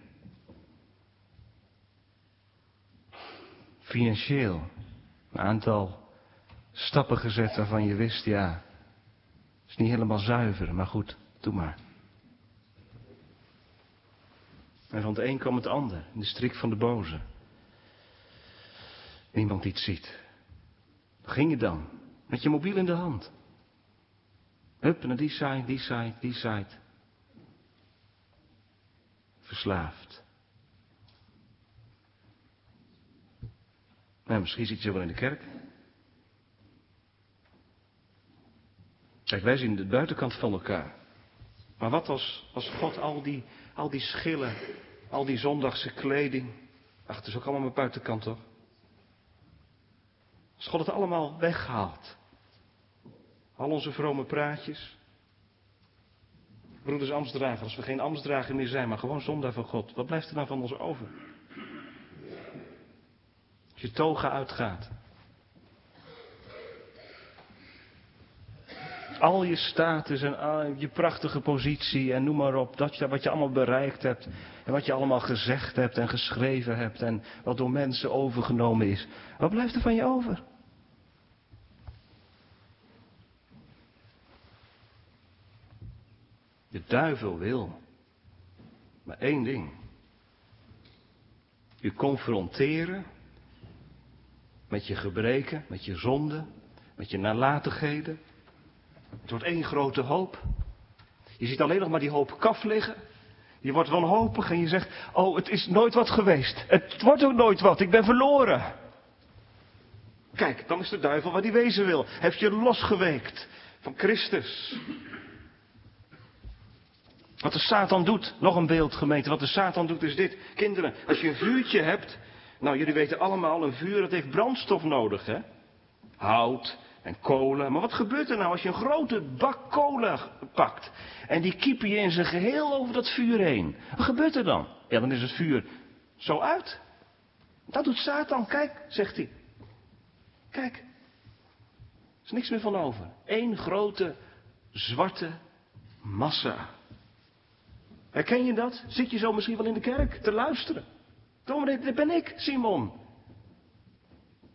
Financieel. Een aantal stappen gezet waarvan je wist, ja, is niet helemaal zuiver, maar goed, doe maar. En van het een kwam het ander, in de strik van de boze. Niemand die het ziet. Waar ging je dan? Met je mobiel in de hand. Hup, naar die site, die site, die site. Verslaafd. Nou, misschien zit je wel in de kerk. Kijk, wij zien de buitenkant van elkaar. Maar wat als, als God al die, al die schillen, al die zondagse kleding. Ach, het is ook allemaal mijn buitenkant toch? Als God het allemaal weghaalt. Al onze vrome praatjes. Broeders ambtsdrager, als we geen ambtsdrager meer zijn, maar gewoon zondaar van God. Wat blijft er nou van ons over? Als je toga uitgaat. Al je status en al je prachtige positie en noem maar op. Dat je, wat je allemaal bereikt hebt. En wat je allemaal gezegd hebt en geschreven hebt. En wat door mensen overgenomen is. Wat blijft er van je over? De duivel wil maar één ding. U confronteren met je gebreken, met je zonden, met je nalatigheden. Het wordt één grote hoop. Je ziet alleen nog maar die hoop kaf liggen. Je wordt wanhopig en je zegt, oh, het is nooit wat geweest. Het wordt ook nooit wat, ik ben verloren. Kijk, dan is de duivel waar die wezen wil. Heeft je losgeweekt van Christus. Wat de Satan doet, nog een beeld gemeente, wat de Satan doet is dit. Kinderen, als je een vuurtje hebt, nou jullie weten allemaal, een vuur dat heeft brandstof nodig, hè. Hout en kolen. Maar wat gebeurt er nou als je een grote bak kolen pakt en die kiepen je in zijn geheel over dat vuur heen? Wat gebeurt er dan? Ja, dan is het vuur zo uit. Dat doet Satan, kijk, zegt hij. Kijk, er is niks meer van over. Eén grote zwarte massa. Herken je dat? Zit je zo misschien wel in de kerk te luisteren? Dominee, dat ben ik, Simon.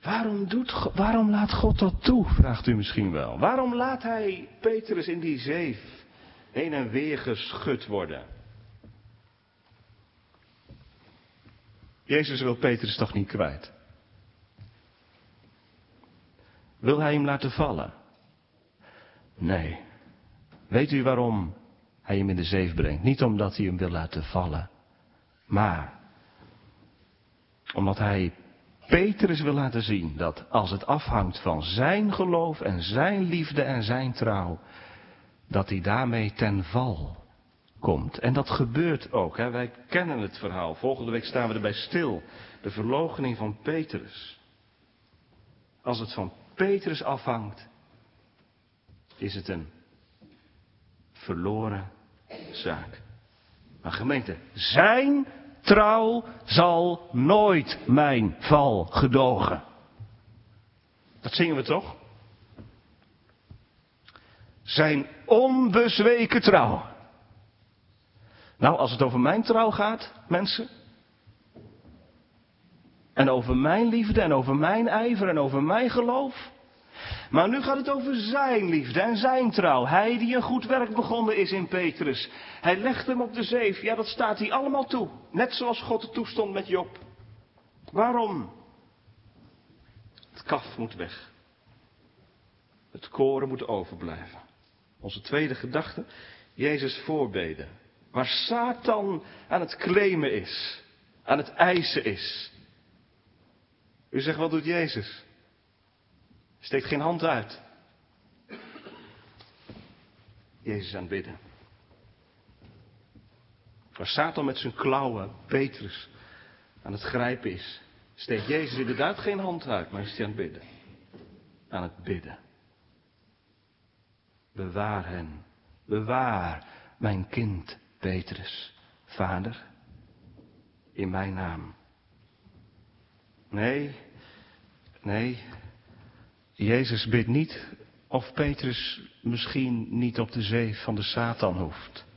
Waarom, doet, waarom laat God dat toe, vraagt u misschien wel. Waarom laat hij Petrus in die zeef heen en weer geschud worden? Jezus wil Petrus toch niet kwijt? Wil hij hem laten vallen? Nee. Weet u waarom hij hem in de zeef brengt? Niet omdat hij hem wil laten vallen. Maar omdat hij Petrus wil laten zien dat als het afhangt van zijn geloof en zijn liefde en zijn trouw, dat hij daarmee ten val komt. En dat gebeurt ook. Hè? Wij kennen het verhaal. Volgende week staan we erbij stil. De verloochening van Petrus. Als het van Petrus afhangt, is het een verloren zaak. Maar gemeente, zijn trouw zal nooit mijn val gedogen. Dat zingen we toch? Zijn onbezweken trouw. Nou, als het over mijn trouw gaat, mensen. En over mijn liefde en over mijn ijver en over mijn geloof. Maar nu gaat het over zijn liefde en zijn trouw. Hij die een goed werk begonnen is in Petrus. Hij legt hem op de zeef. Ja, dat staat hij allemaal toe. Net zoals God het toestond met Job. Waarom? Het kaf moet weg. Het koren moet overblijven. Onze tweede gedachte. Jezus voorbeden. Waar Satan aan het claimen is. Aan het eisen is. U zegt, wat doet Jezus? Steekt geen hand uit. Jezus aan het bidden. Waar Satan met zijn klauwen Petrus aan het grijpen is, steekt Jezus inderdaad geen hand uit, maar is hij aan het bidden. Aan het bidden. Bewaar hen. Bewaar mijn kind Petrus, Vader, in mijn naam. Nee, nee. Jezus bidt niet of Petrus misschien niet op de zeef van de Satan hoeft.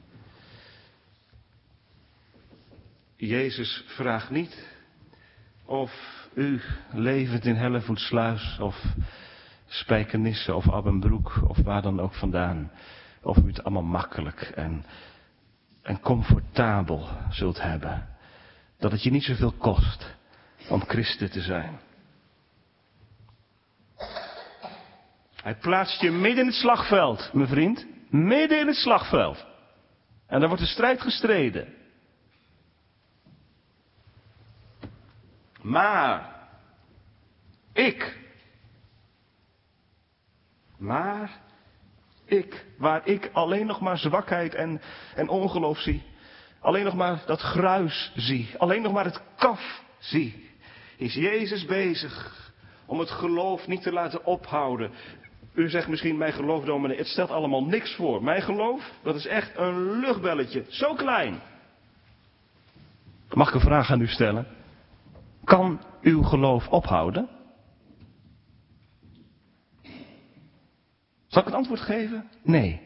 Jezus vraagt niet of u levend in Hellevoetsluis of Spijkenisse of Abbenbroek of waar dan ook vandaan, of u het allemaal makkelijk en, en comfortabel zult hebben. Dat het je niet zoveel kost om christen te zijn. Hij plaatst je midden in het slagveld, mijn vriend. Midden in het slagveld. En daar wordt de strijd gestreden. Maar ik. Maar ik. Waar ik alleen nog maar zwakheid en, en ongeloof zie. Alleen nog maar dat gruis zie. Alleen nog maar het kaf zie. Is Jezus bezig om het geloof niet te laten ophouden. U zegt misschien, mijn geloof, dominee, het stelt allemaal niks voor. Mijn geloof, dat is echt een luchtbelletje. Zo klein. Mag ik een vraag aan u stellen? Kan uw geloof ophouden? Zal ik het antwoord geven? Nee.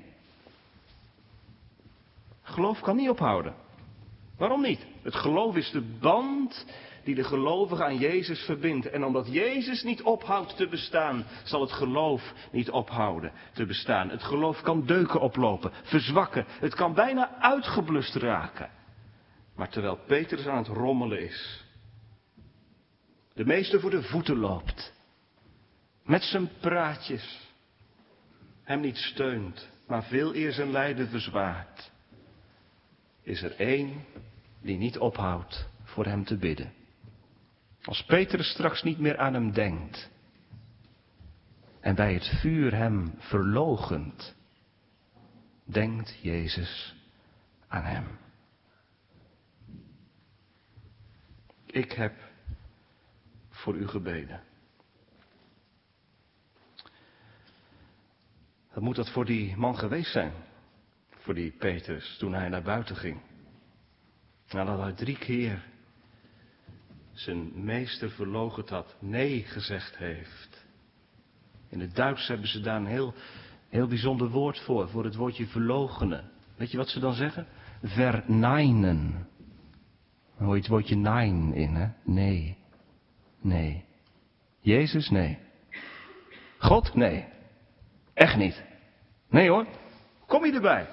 Geloof kan niet ophouden. Waarom niet? Het geloof is de band die de gelovige aan Jezus verbindt. En omdat Jezus niet ophoudt te bestaan, zal het geloof niet ophouden te bestaan. Het geloof kan deuken oplopen, verzwakken. Het kan bijna uitgeblust raken. Maar terwijl Petrus aan het rommelen is, de meester voor de voeten loopt, met zijn praatjes, hem niet steunt, maar veel eer zijn lijden verzwaart, is er één die niet ophoudt voor hem te bidden. Als Petrus straks niet meer aan hem denkt en bij het vuur hem verloochent, denkt Jezus aan hem. Ik heb voor u gebeden. Wat moet dat voor die man geweest zijn? Voor die Petrus, toen hij naar buiten ging. Nadat hij drie keer zijn meester verloochend had, nee gezegd heeft. In het Duits hebben ze daar een heel, heel bijzonder woord voor, voor het woordje verloochenen. Weet je wat ze dan zeggen? Verneinen. Dan hoor je het woordje nein in, hè? Nee. Nee. Jezus? Nee. God? Nee. Echt niet. Nee hoor. Kom je erbij?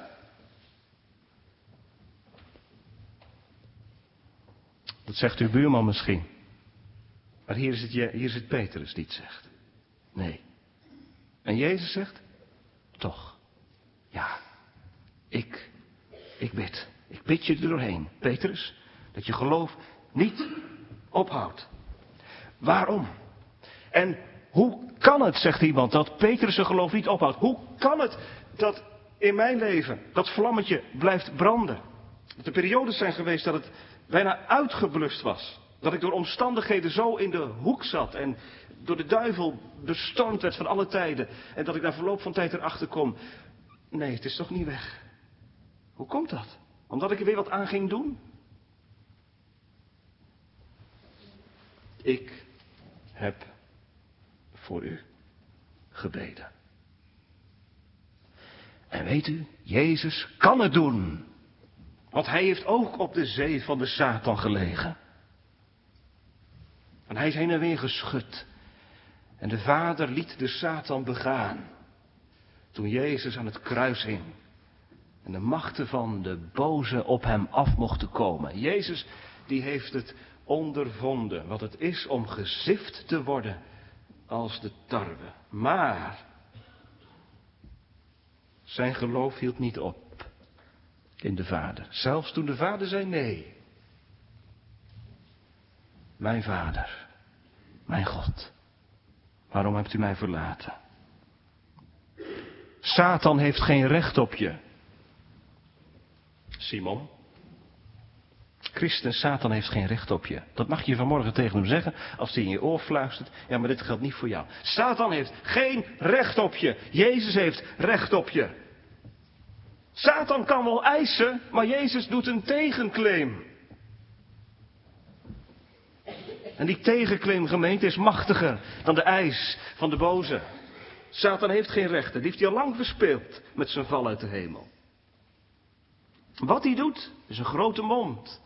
Dat zegt uw buurman misschien. Maar hier is het, hier is het Petrus die het zegt. Nee. En Jezus zegt? Toch. Ja. Ik. Ik bid. Ik bid je er doorheen, Petrus. Dat je geloof niet ophoudt. Waarom? En hoe kan het, zegt iemand, dat Petrus zijn geloof niet ophoudt? Hoe kan het dat in mijn leven dat vlammetje blijft branden? Dat er periodes zijn geweest dat het bijna uitgeblust was. Dat ik door omstandigheden zo in de hoek zat en door de duivel bestormd werd van alle tijden. En dat ik na verloop van tijd erachter kom. Nee, het is toch niet weg. Hoe komt dat? Omdat ik er weer wat aan ging doen? Ik heb voor u gebeden. En weet u, Jezus kan het doen. Want hij heeft ook op de zee van de Satan gelegen. En hij is heen en weer geschud. En de Vader liet de Satan begaan. Toen Jezus aan het kruis hing. En de machten van de boze op hem af mochten komen. Jezus, die heeft het ondervonden. Wat het is om gezift te worden als de tarwe. Maar zijn geloof hield niet op in de Vader. Zelfs toen de Vader zei nee. Mijn Vader, mijn God, waarom hebt u mij verlaten? Satan heeft geen recht op je. Simon. Christen, Satan heeft geen recht op je. Dat mag je vanmorgen tegen hem zeggen als hij in je oor fluistert. Ja, maar dit geldt niet voor jou. Satan heeft geen recht op je. Jezus heeft recht op je. Satan kan wel eisen, maar Jezus doet een tegenclaim. En die tegenclaim, gemeente, is machtiger dan de eis van de boze. Satan heeft geen rechten. Die heeft hij al lang verspeeld met zijn val uit de hemel. Wat hij doet, is een grote mond.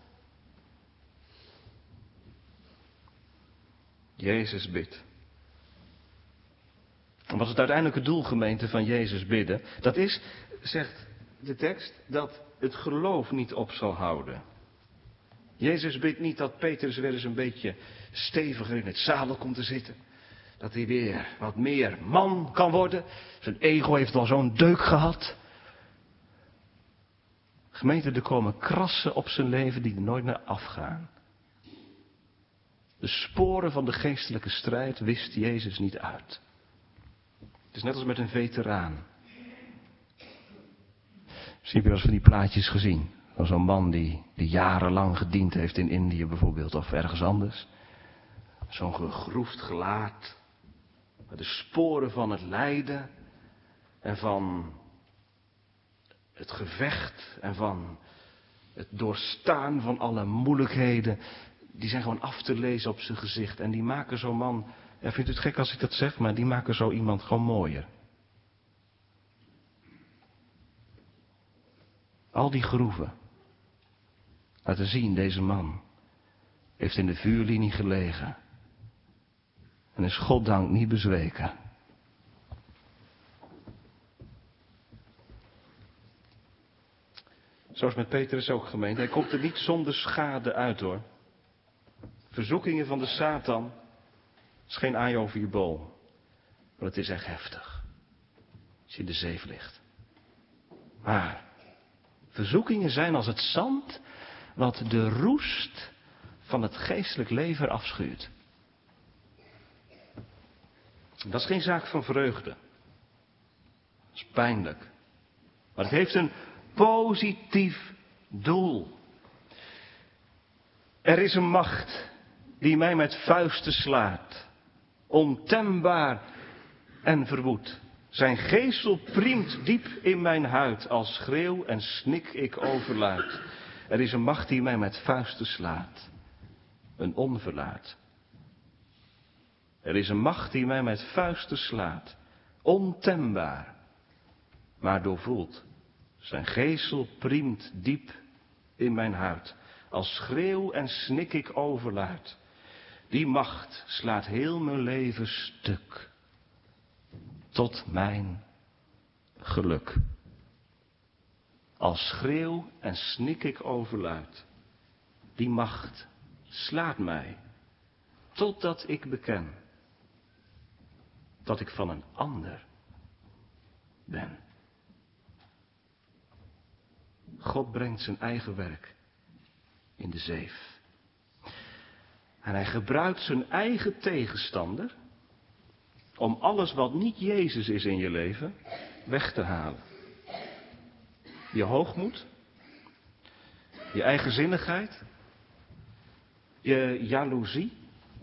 Jezus bidt. En wat is het uiteindelijke doel, gemeente, van Jezus bidden? Dat is, zegt de tekst, dat het geloof niet op zal houden. Jezus bidt niet dat Petrus weer eens een beetje steviger in het zadel komt te zitten. Dat hij weer wat meer man kan worden. Zijn ego heeft al zo'n deuk gehad. Gemeente, er komen krassen op zijn leven die er nooit meer afgaan. De sporen van de geestelijke strijd wist Jezus niet uit. Het is net als met een veteraan. Misschien heb je wel eens van die plaatjes gezien. Van zo'n man die, die jarenlang gediend heeft in Indië bijvoorbeeld, of ergens anders. Zo'n gegroefd gelaat. Met de sporen van het lijden. En van het gevecht. En van het doorstaan van alle moeilijkheden. Die zijn gewoon af te lezen op zijn gezicht. En die maken zo'n man, ja, vindt u het gek als ik dat zeg, maar die maken zo iemand gewoon mooier. Al die groeven laten zien, deze man heeft in de vuurlinie gelegen. En is goddank niet bezweken. Zoals met Petrus ook, gemeente. Hij komt er niet zonder schade uit, hoor. Verzoekingen van de Satan is geen aai over je bol. Maar het is echt heftig. Als je in de zeef ligt. Maar verzoekingen zijn als het zand wat de roest van het geestelijk leven afschuurt. Dat is geen zaak van vreugde. Dat is pijnlijk. Maar het heeft een positief doel. Er is een macht die mij met vuisten slaat. Ontembaar en verwoed. Zijn geestel priemt diep in mijn huid. Als schreeuw en snik ik overluid. Er is een macht die mij met vuisten slaat. Een onverlaat. Er is een macht die mij met vuisten slaat. Ontembaar. Maar doorvoelt. Zijn geestel priemt diep in mijn huid. Als schreeuw en snik ik overluid. Die macht slaat heel mijn leven stuk. Tot mijn geluk. Als schreeuw en snik ik overluid. Die macht slaat mij. Totdat ik beken. Dat ik van een ander ben. God brengt zijn eigen werk in de zeef. En hij gebruikt zijn eigen tegenstander om alles wat niet Jezus is in je leven weg te halen. Je hoogmoed, je eigenzinnigheid, je jaloezie.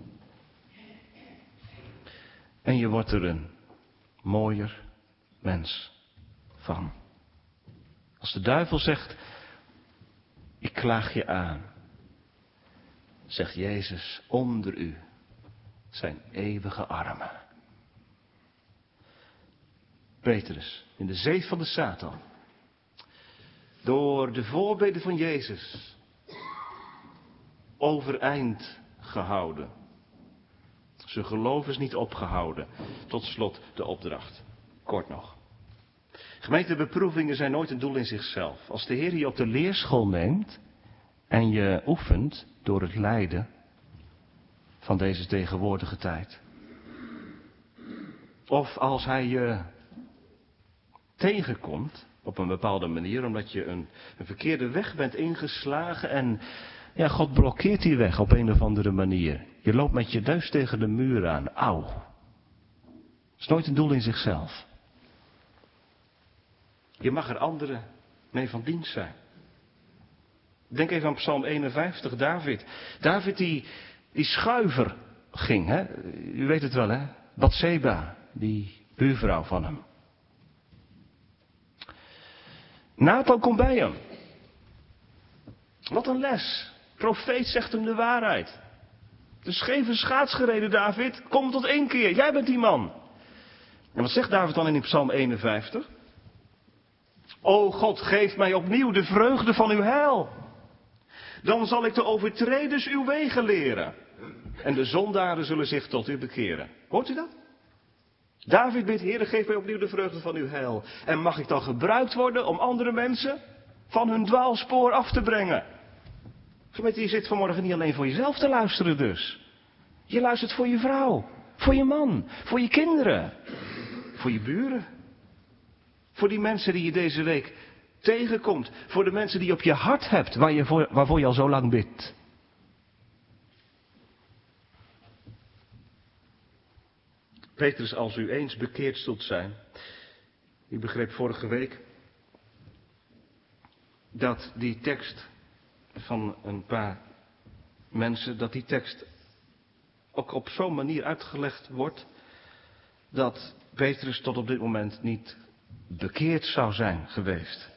En je wordt er een mooier mens van. Als de duivel zegt, ik klaag je aan, zegt Jezus, onder u zijn eeuwige armen. Petrus, in de zeef van de Satan, door de voorbeden van Jezus, overeind gehouden. Zijn geloof is niet opgehouden. Tot slot de opdracht. Kort nog. Gemeente, beproevingen zijn nooit een doel in zichzelf. Als de Heer je op de leerschool neemt en je oefent door het lijden van deze tegenwoordige tijd. Of als Hij je tegenkomt op een bepaalde manier, omdat je een, een verkeerde weg bent ingeslagen en ja, God blokkeert die weg op een of andere manier. Je loopt met je neus tegen de muur aan. Auw. Dat is nooit een doel in zichzelf. Je mag er anderen mee van dienst zijn. Denk even aan Psalm eenenvijftig, David. David die, die schuiver ging, hè? U weet het wel, hè? Batseba, die buurvrouw van hem. Nathan komt bij hem. Wat een les. Profeet zegt hem de waarheid. De scheve schaats gereden, David. Kom tot één keer. Jij bent die man. En wat zegt David dan in Psalm eenenvijftig? O God, geef mij opnieuw de vreugde van uw heil. Dan zal ik de overtreders uw wegen leren. En de zondaren zullen zich tot u bekeren. Hoort u dat? David bidt, Heere, geef mij opnieuw de vreugde van uw heil. En mag ik dan gebruikt worden om andere mensen van hun dwaalspoor af te brengen? Gemeente, je zit vanmorgen niet alleen voor jezelf te luisteren dus. Je luistert voor je vrouw, voor je man, voor je kinderen, voor je buren. Voor die mensen die je deze week tegenkomt. Voor de mensen die je op je hart hebt, waar je voor, waarvoor je al zo lang bidt. Petrus, als u eens bekeerd zult zijn. Ik begreep vorige week dat die tekst van een paar mensen, dat die tekst ook op zo'n manier uitgelegd wordt, dat Petrus tot op dit moment niet bekeerd zou zijn geweest.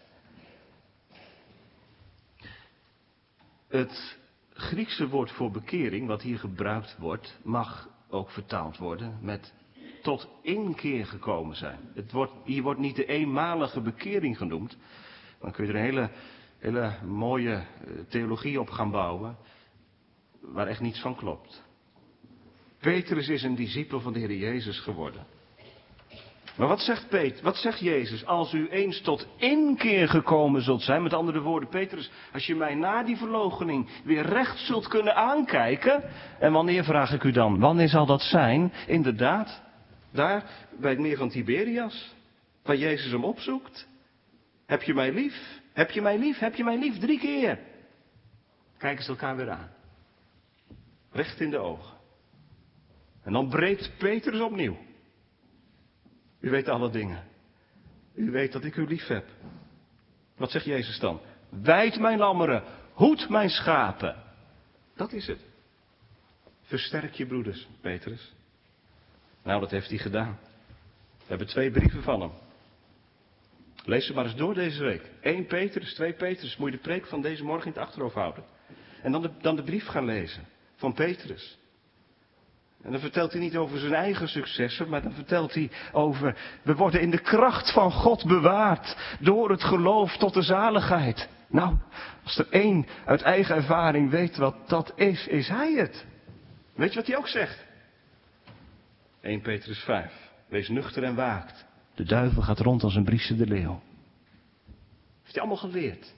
Het Griekse woord voor bekering, wat hier gebruikt wordt, mag ook vertaald worden met tot inkeer gekomen zijn. Het wordt, hier wordt niet de eenmalige bekering genoemd. Dan kun je er een hele, hele mooie theologie op gaan bouwen, waar echt niets van klopt. Petrus is een discipel van de Heer Jezus geworden. Maar wat zegt Peter, wat zegt Jezus? Als u eens tot inkeer gekomen zult zijn, met andere woorden, Petrus, als je mij na die verloochening weer recht zult kunnen aankijken. En wanneer, vraag ik u dan, wanneer zal dat zijn? Inderdaad, daar bij het meer van Tiberias, waar Jezus hem opzoekt. Heb je mij lief? Heb je mij lief? Heb je mij lief? Drie keer. Kijken ze elkaar weer aan. Recht in de ogen. En dan breekt Petrus opnieuw. U weet alle dingen. U weet dat ik u lief heb. Wat zegt Jezus dan? Wijd mijn lammeren, hoed mijn schapen. Dat is het. Versterk je broeders, Petrus. Nou, dat heeft hij gedaan. We hebben twee brieven van hem. Lees ze maar eens door deze week. Eén Petrus, twee Petrus. Moet je de preek van deze morgen in het achterhoofd houden. En dan de, dan de brief gaan lezen van Petrus. En dan vertelt hij niet over zijn eigen successen, maar dan vertelt hij over, we worden in de kracht van God bewaard, door het geloof tot de zaligheid. Nou, als er één uit eigen ervaring weet wat dat is, is hij het. Weet je wat hij ook zegt? Eerste Petrus vijf. Wees nuchter en waakt. De duivel gaat rond als een briesende leeuw. Heeft hij allemaal geleerd.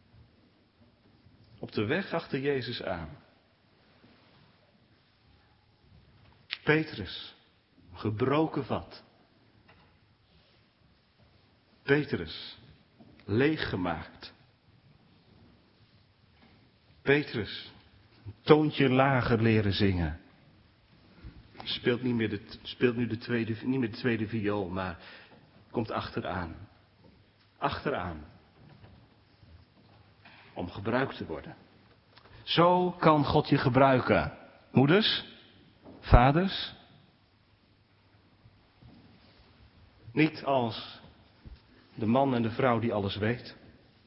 Op de weg achter Jezus aan. Petrus, gebroken vat. Petrus, leeggemaakt. Petrus, een toontje lager leren zingen. Speelt, niet meer de, speelt nu de tweede, niet meer de tweede viool, maar komt achteraan. Achteraan. Om gebruikt te worden. Zo kan God je gebruiken. Moeders, vaders. Niet als de man en de vrouw die alles weet.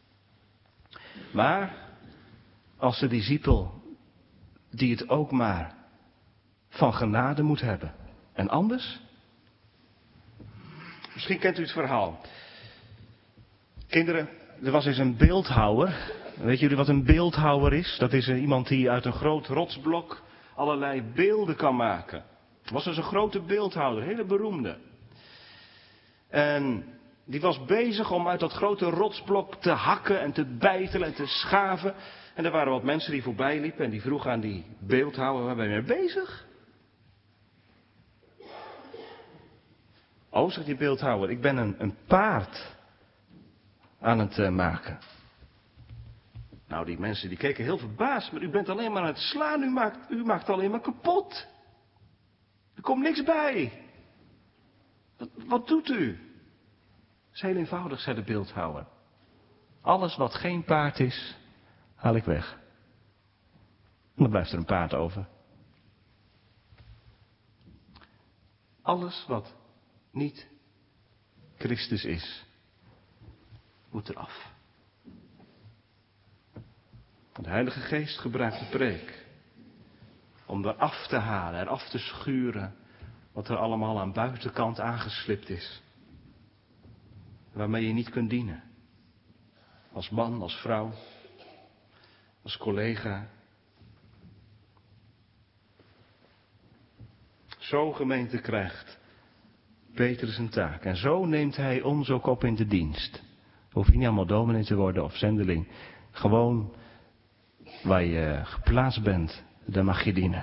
Maar als de discipel die het ook maar van genade moet hebben. En anders? Misschien kent u het verhaal. Kinderen, er was eens een beeldhouwer. Weet jullie wat een beeldhouwer is? Dat is iemand die uit een groot rotsblok allerlei beelden kan maken. Er was dus een grote beeldhouwer, een hele beroemde. En die was bezig om uit dat grote rotsblok te hakken en te bijtelen en te schaven. En er waren wat mensen die voorbij liepen en die vroegen aan die beeldhouwer, waar ben je mee bezig? Oh, zegt die beeldhouwer, ik ben een, een paard aan het uh, maken. Nou, die mensen die keken heel verbaasd, maar u bent alleen maar aan het slaan, u maakt, u maakt alleen maar kapot. Er komt niks bij. Wat, wat doet u? Dat is heel eenvoudig, zei de beeldhouwer. Alles wat geen paard is, haal ik weg. En dan blijft er een paard over. Alles wat niet Christus is, moet eraf. De Heilige Geest gebruikt de preek om eraf te halen en af te schuren wat er allemaal aan buitenkant aangeslipt is. Waarmee je niet kunt dienen. Als man, als vrouw, als collega. Zo, gemeente, krijgt Petrus een taak. En zo neemt hij ons ook op in de dienst. Hoef je niet allemaal dominee te worden of zendeling. Gewoon waar je geplaatst bent, daar mag je dienen.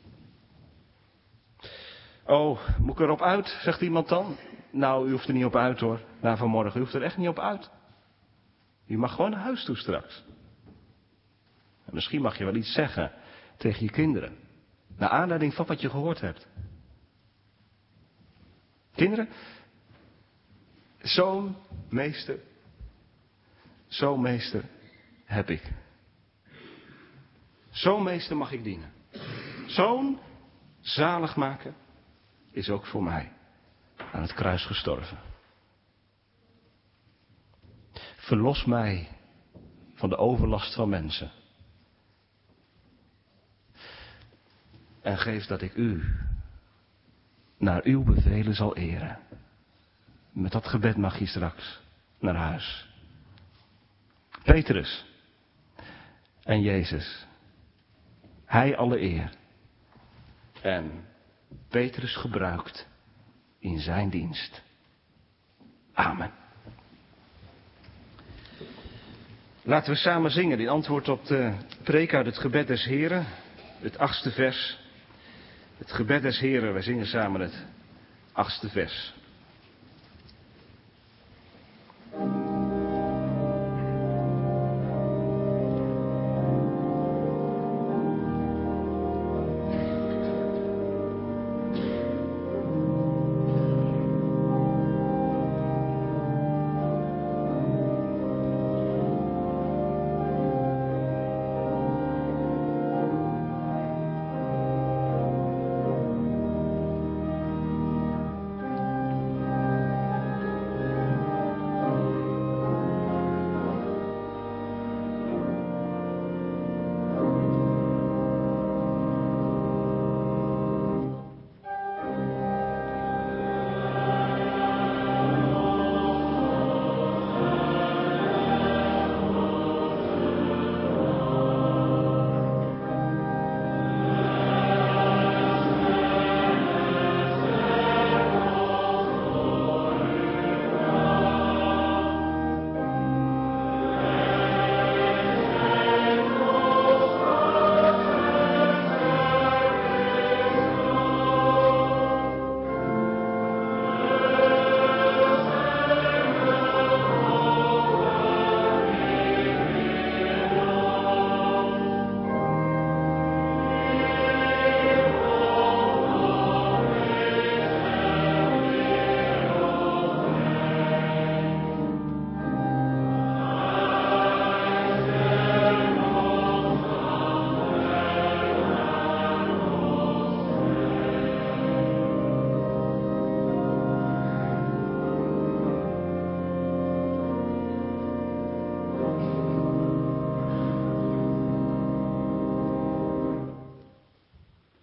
Oh, moet ik erop uit, zegt iemand dan? Nou, u hoeft er niet op uit hoor, na vanmorgen. U hoeft er echt niet op uit. U mag gewoon naar huis toe straks. En misschien mag je wel iets zeggen tegen je kinderen. Naar aanleiding van wat je gehoord hebt. Kinderen, zo'n meester, zo'n meester heb ik. Zo'n meester mag ik dienen. Zo'n zaligmaker is ook voor mij aan het kruis gestorven. Verlos mij van de overlast van mensen. En geef dat ik u naar uw bevelen zal eren. Met dat gebed mag je straks naar huis. Petrus en Jezus. Hij alle eer. En Petrus gebruikt in zijn dienst. Amen. Laten we samen zingen in antwoord op de preek uit het gebed des Heren. Het achtste vers. Het gebed des Heren, wij zingen samen het achtste vers.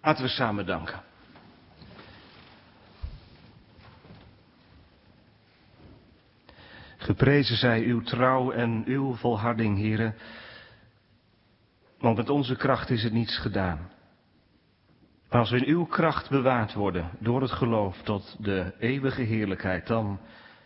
Laten we samen danken. Geprezen zij uw trouw en uw volharding, Heere, want met onze kracht is het niets gedaan. Maar als we in uw kracht bewaard worden door het geloof tot de eeuwige heerlijkheid, dan,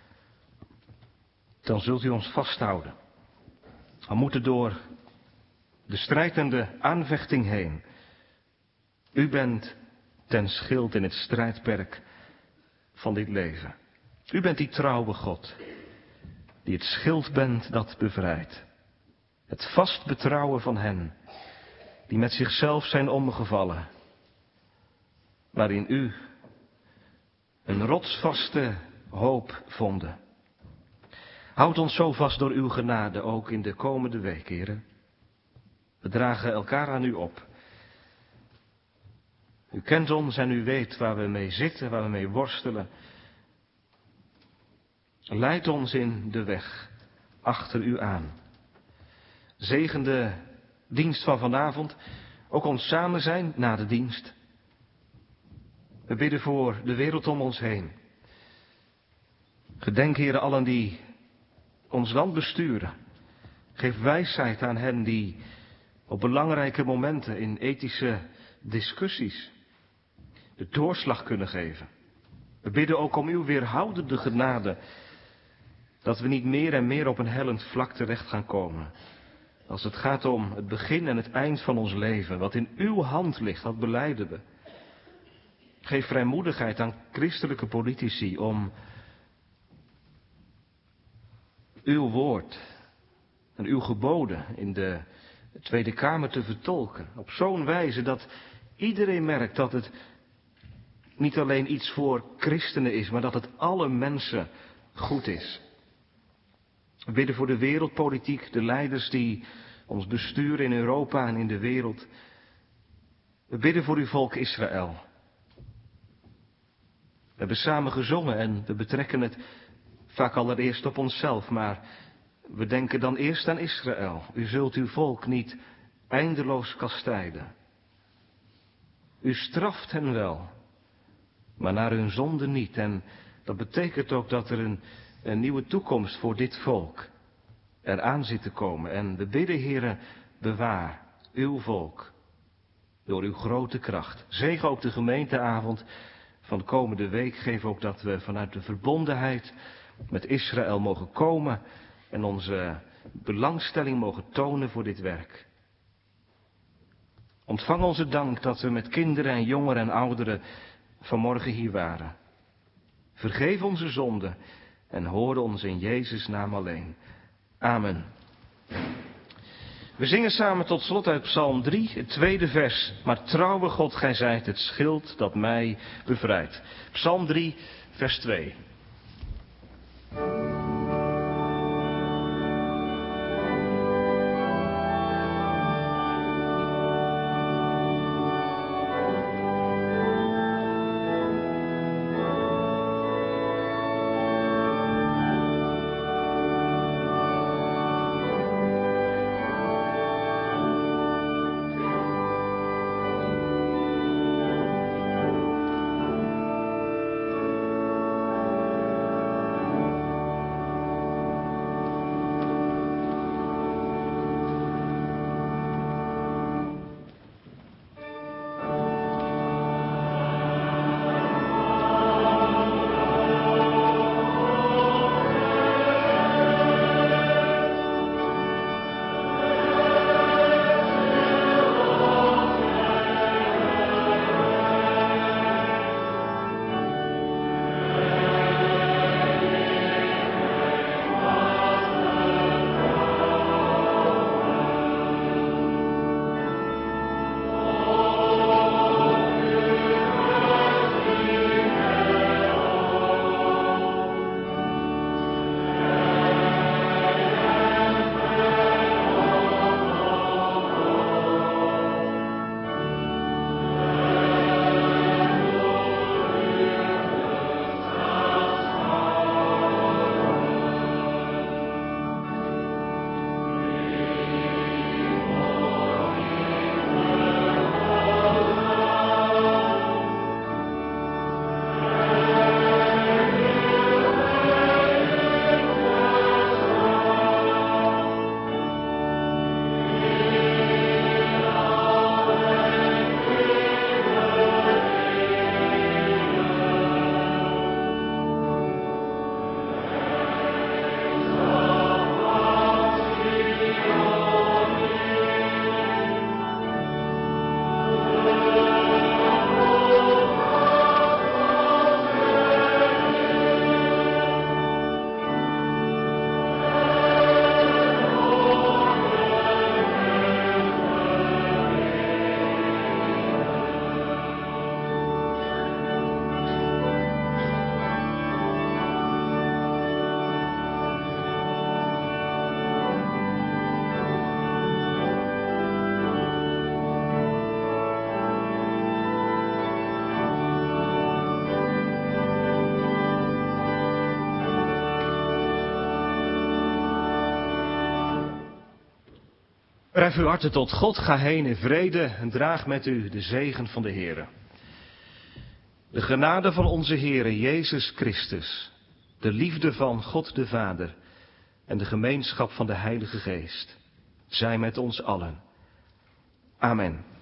dan zult u ons vasthouden. We moeten door de strijd en de aanvechting heen. U bent ten schild in het strijdperk van dit leven. U bent die trouwe God, die het schild bent dat bevrijdt. Het vast betrouwen van hen die met zichzelf zijn omgevallen, waarin u een rotsvaste hoop vonden. Houd ons zo vast door uw genade, ook in de komende week, heren. We dragen elkaar aan u op. U kent ons en u weet waar we mee zitten, waar we mee worstelen. Leid ons in de weg achter u aan. Zegen de dienst van vanavond, ook ons samen zijn na de dienst. We bidden voor de wereld om ons heen. Gedenk, heren, allen die ons land besturen. Geef wijsheid aan hen die op belangrijke momenten in ethische discussies de doorslag kunnen geven. We bidden ook om uw weerhoudende genade, dat we niet meer en meer op een hellend vlak terecht gaan komen. Als het gaat om het begin en het eind van ons leven, wat in uw hand ligt, dat belijden we. Geef vrijmoedigheid aan christelijke politici om uw woord en uw geboden in de Tweede Kamer te vertolken. Op zo'n wijze dat iedereen merkt dat het niet alleen iets voor christenen is, maar dat het alle mensen goed is. We bidden voor de wereldpolitiek, de leiders die ons besturen in Europa en in de wereld. We bidden voor uw volk Israël. We hebben samen gezongen en we betrekken het vaak allereerst op onszelf, maar we denken dan eerst aan Israël. U zult uw volk niet eindeloos kastijden. U straft hen wel, maar naar hun zonde niet. En dat betekent ook dat er een, een nieuwe toekomst voor dit volk eraan zit te komen. En we bidden, Heere, bewaar uw volk door uw grote kracht. Zegen ook de gemeenteavond van de komende week. Geef ook dat we vanuit de verbondenheid met Israël mogen komen en onze belangstelling mogen tonen voor dit werk. Ontvang onze dank dat we met kinderen en jongeren en ouderen vanmorgen hier waren. Vergeef onze zonden en hoor ons in Jezus' naam alleen. Amen. We zingen samen tot slot uit Psalm drie, het tweede vers. Maar trouwe God, gij zijt het schild dat mij bevrijdt. Psalm drie, vers twee. Ref uw harten tot God, ga heen in vrede en draag met u de zegen van de Heere. De genade van onze Heere Jezus Christus, de liefde van God de Vader en de gemeenschap van de Heilige Geest, zij met ons allen. Amen.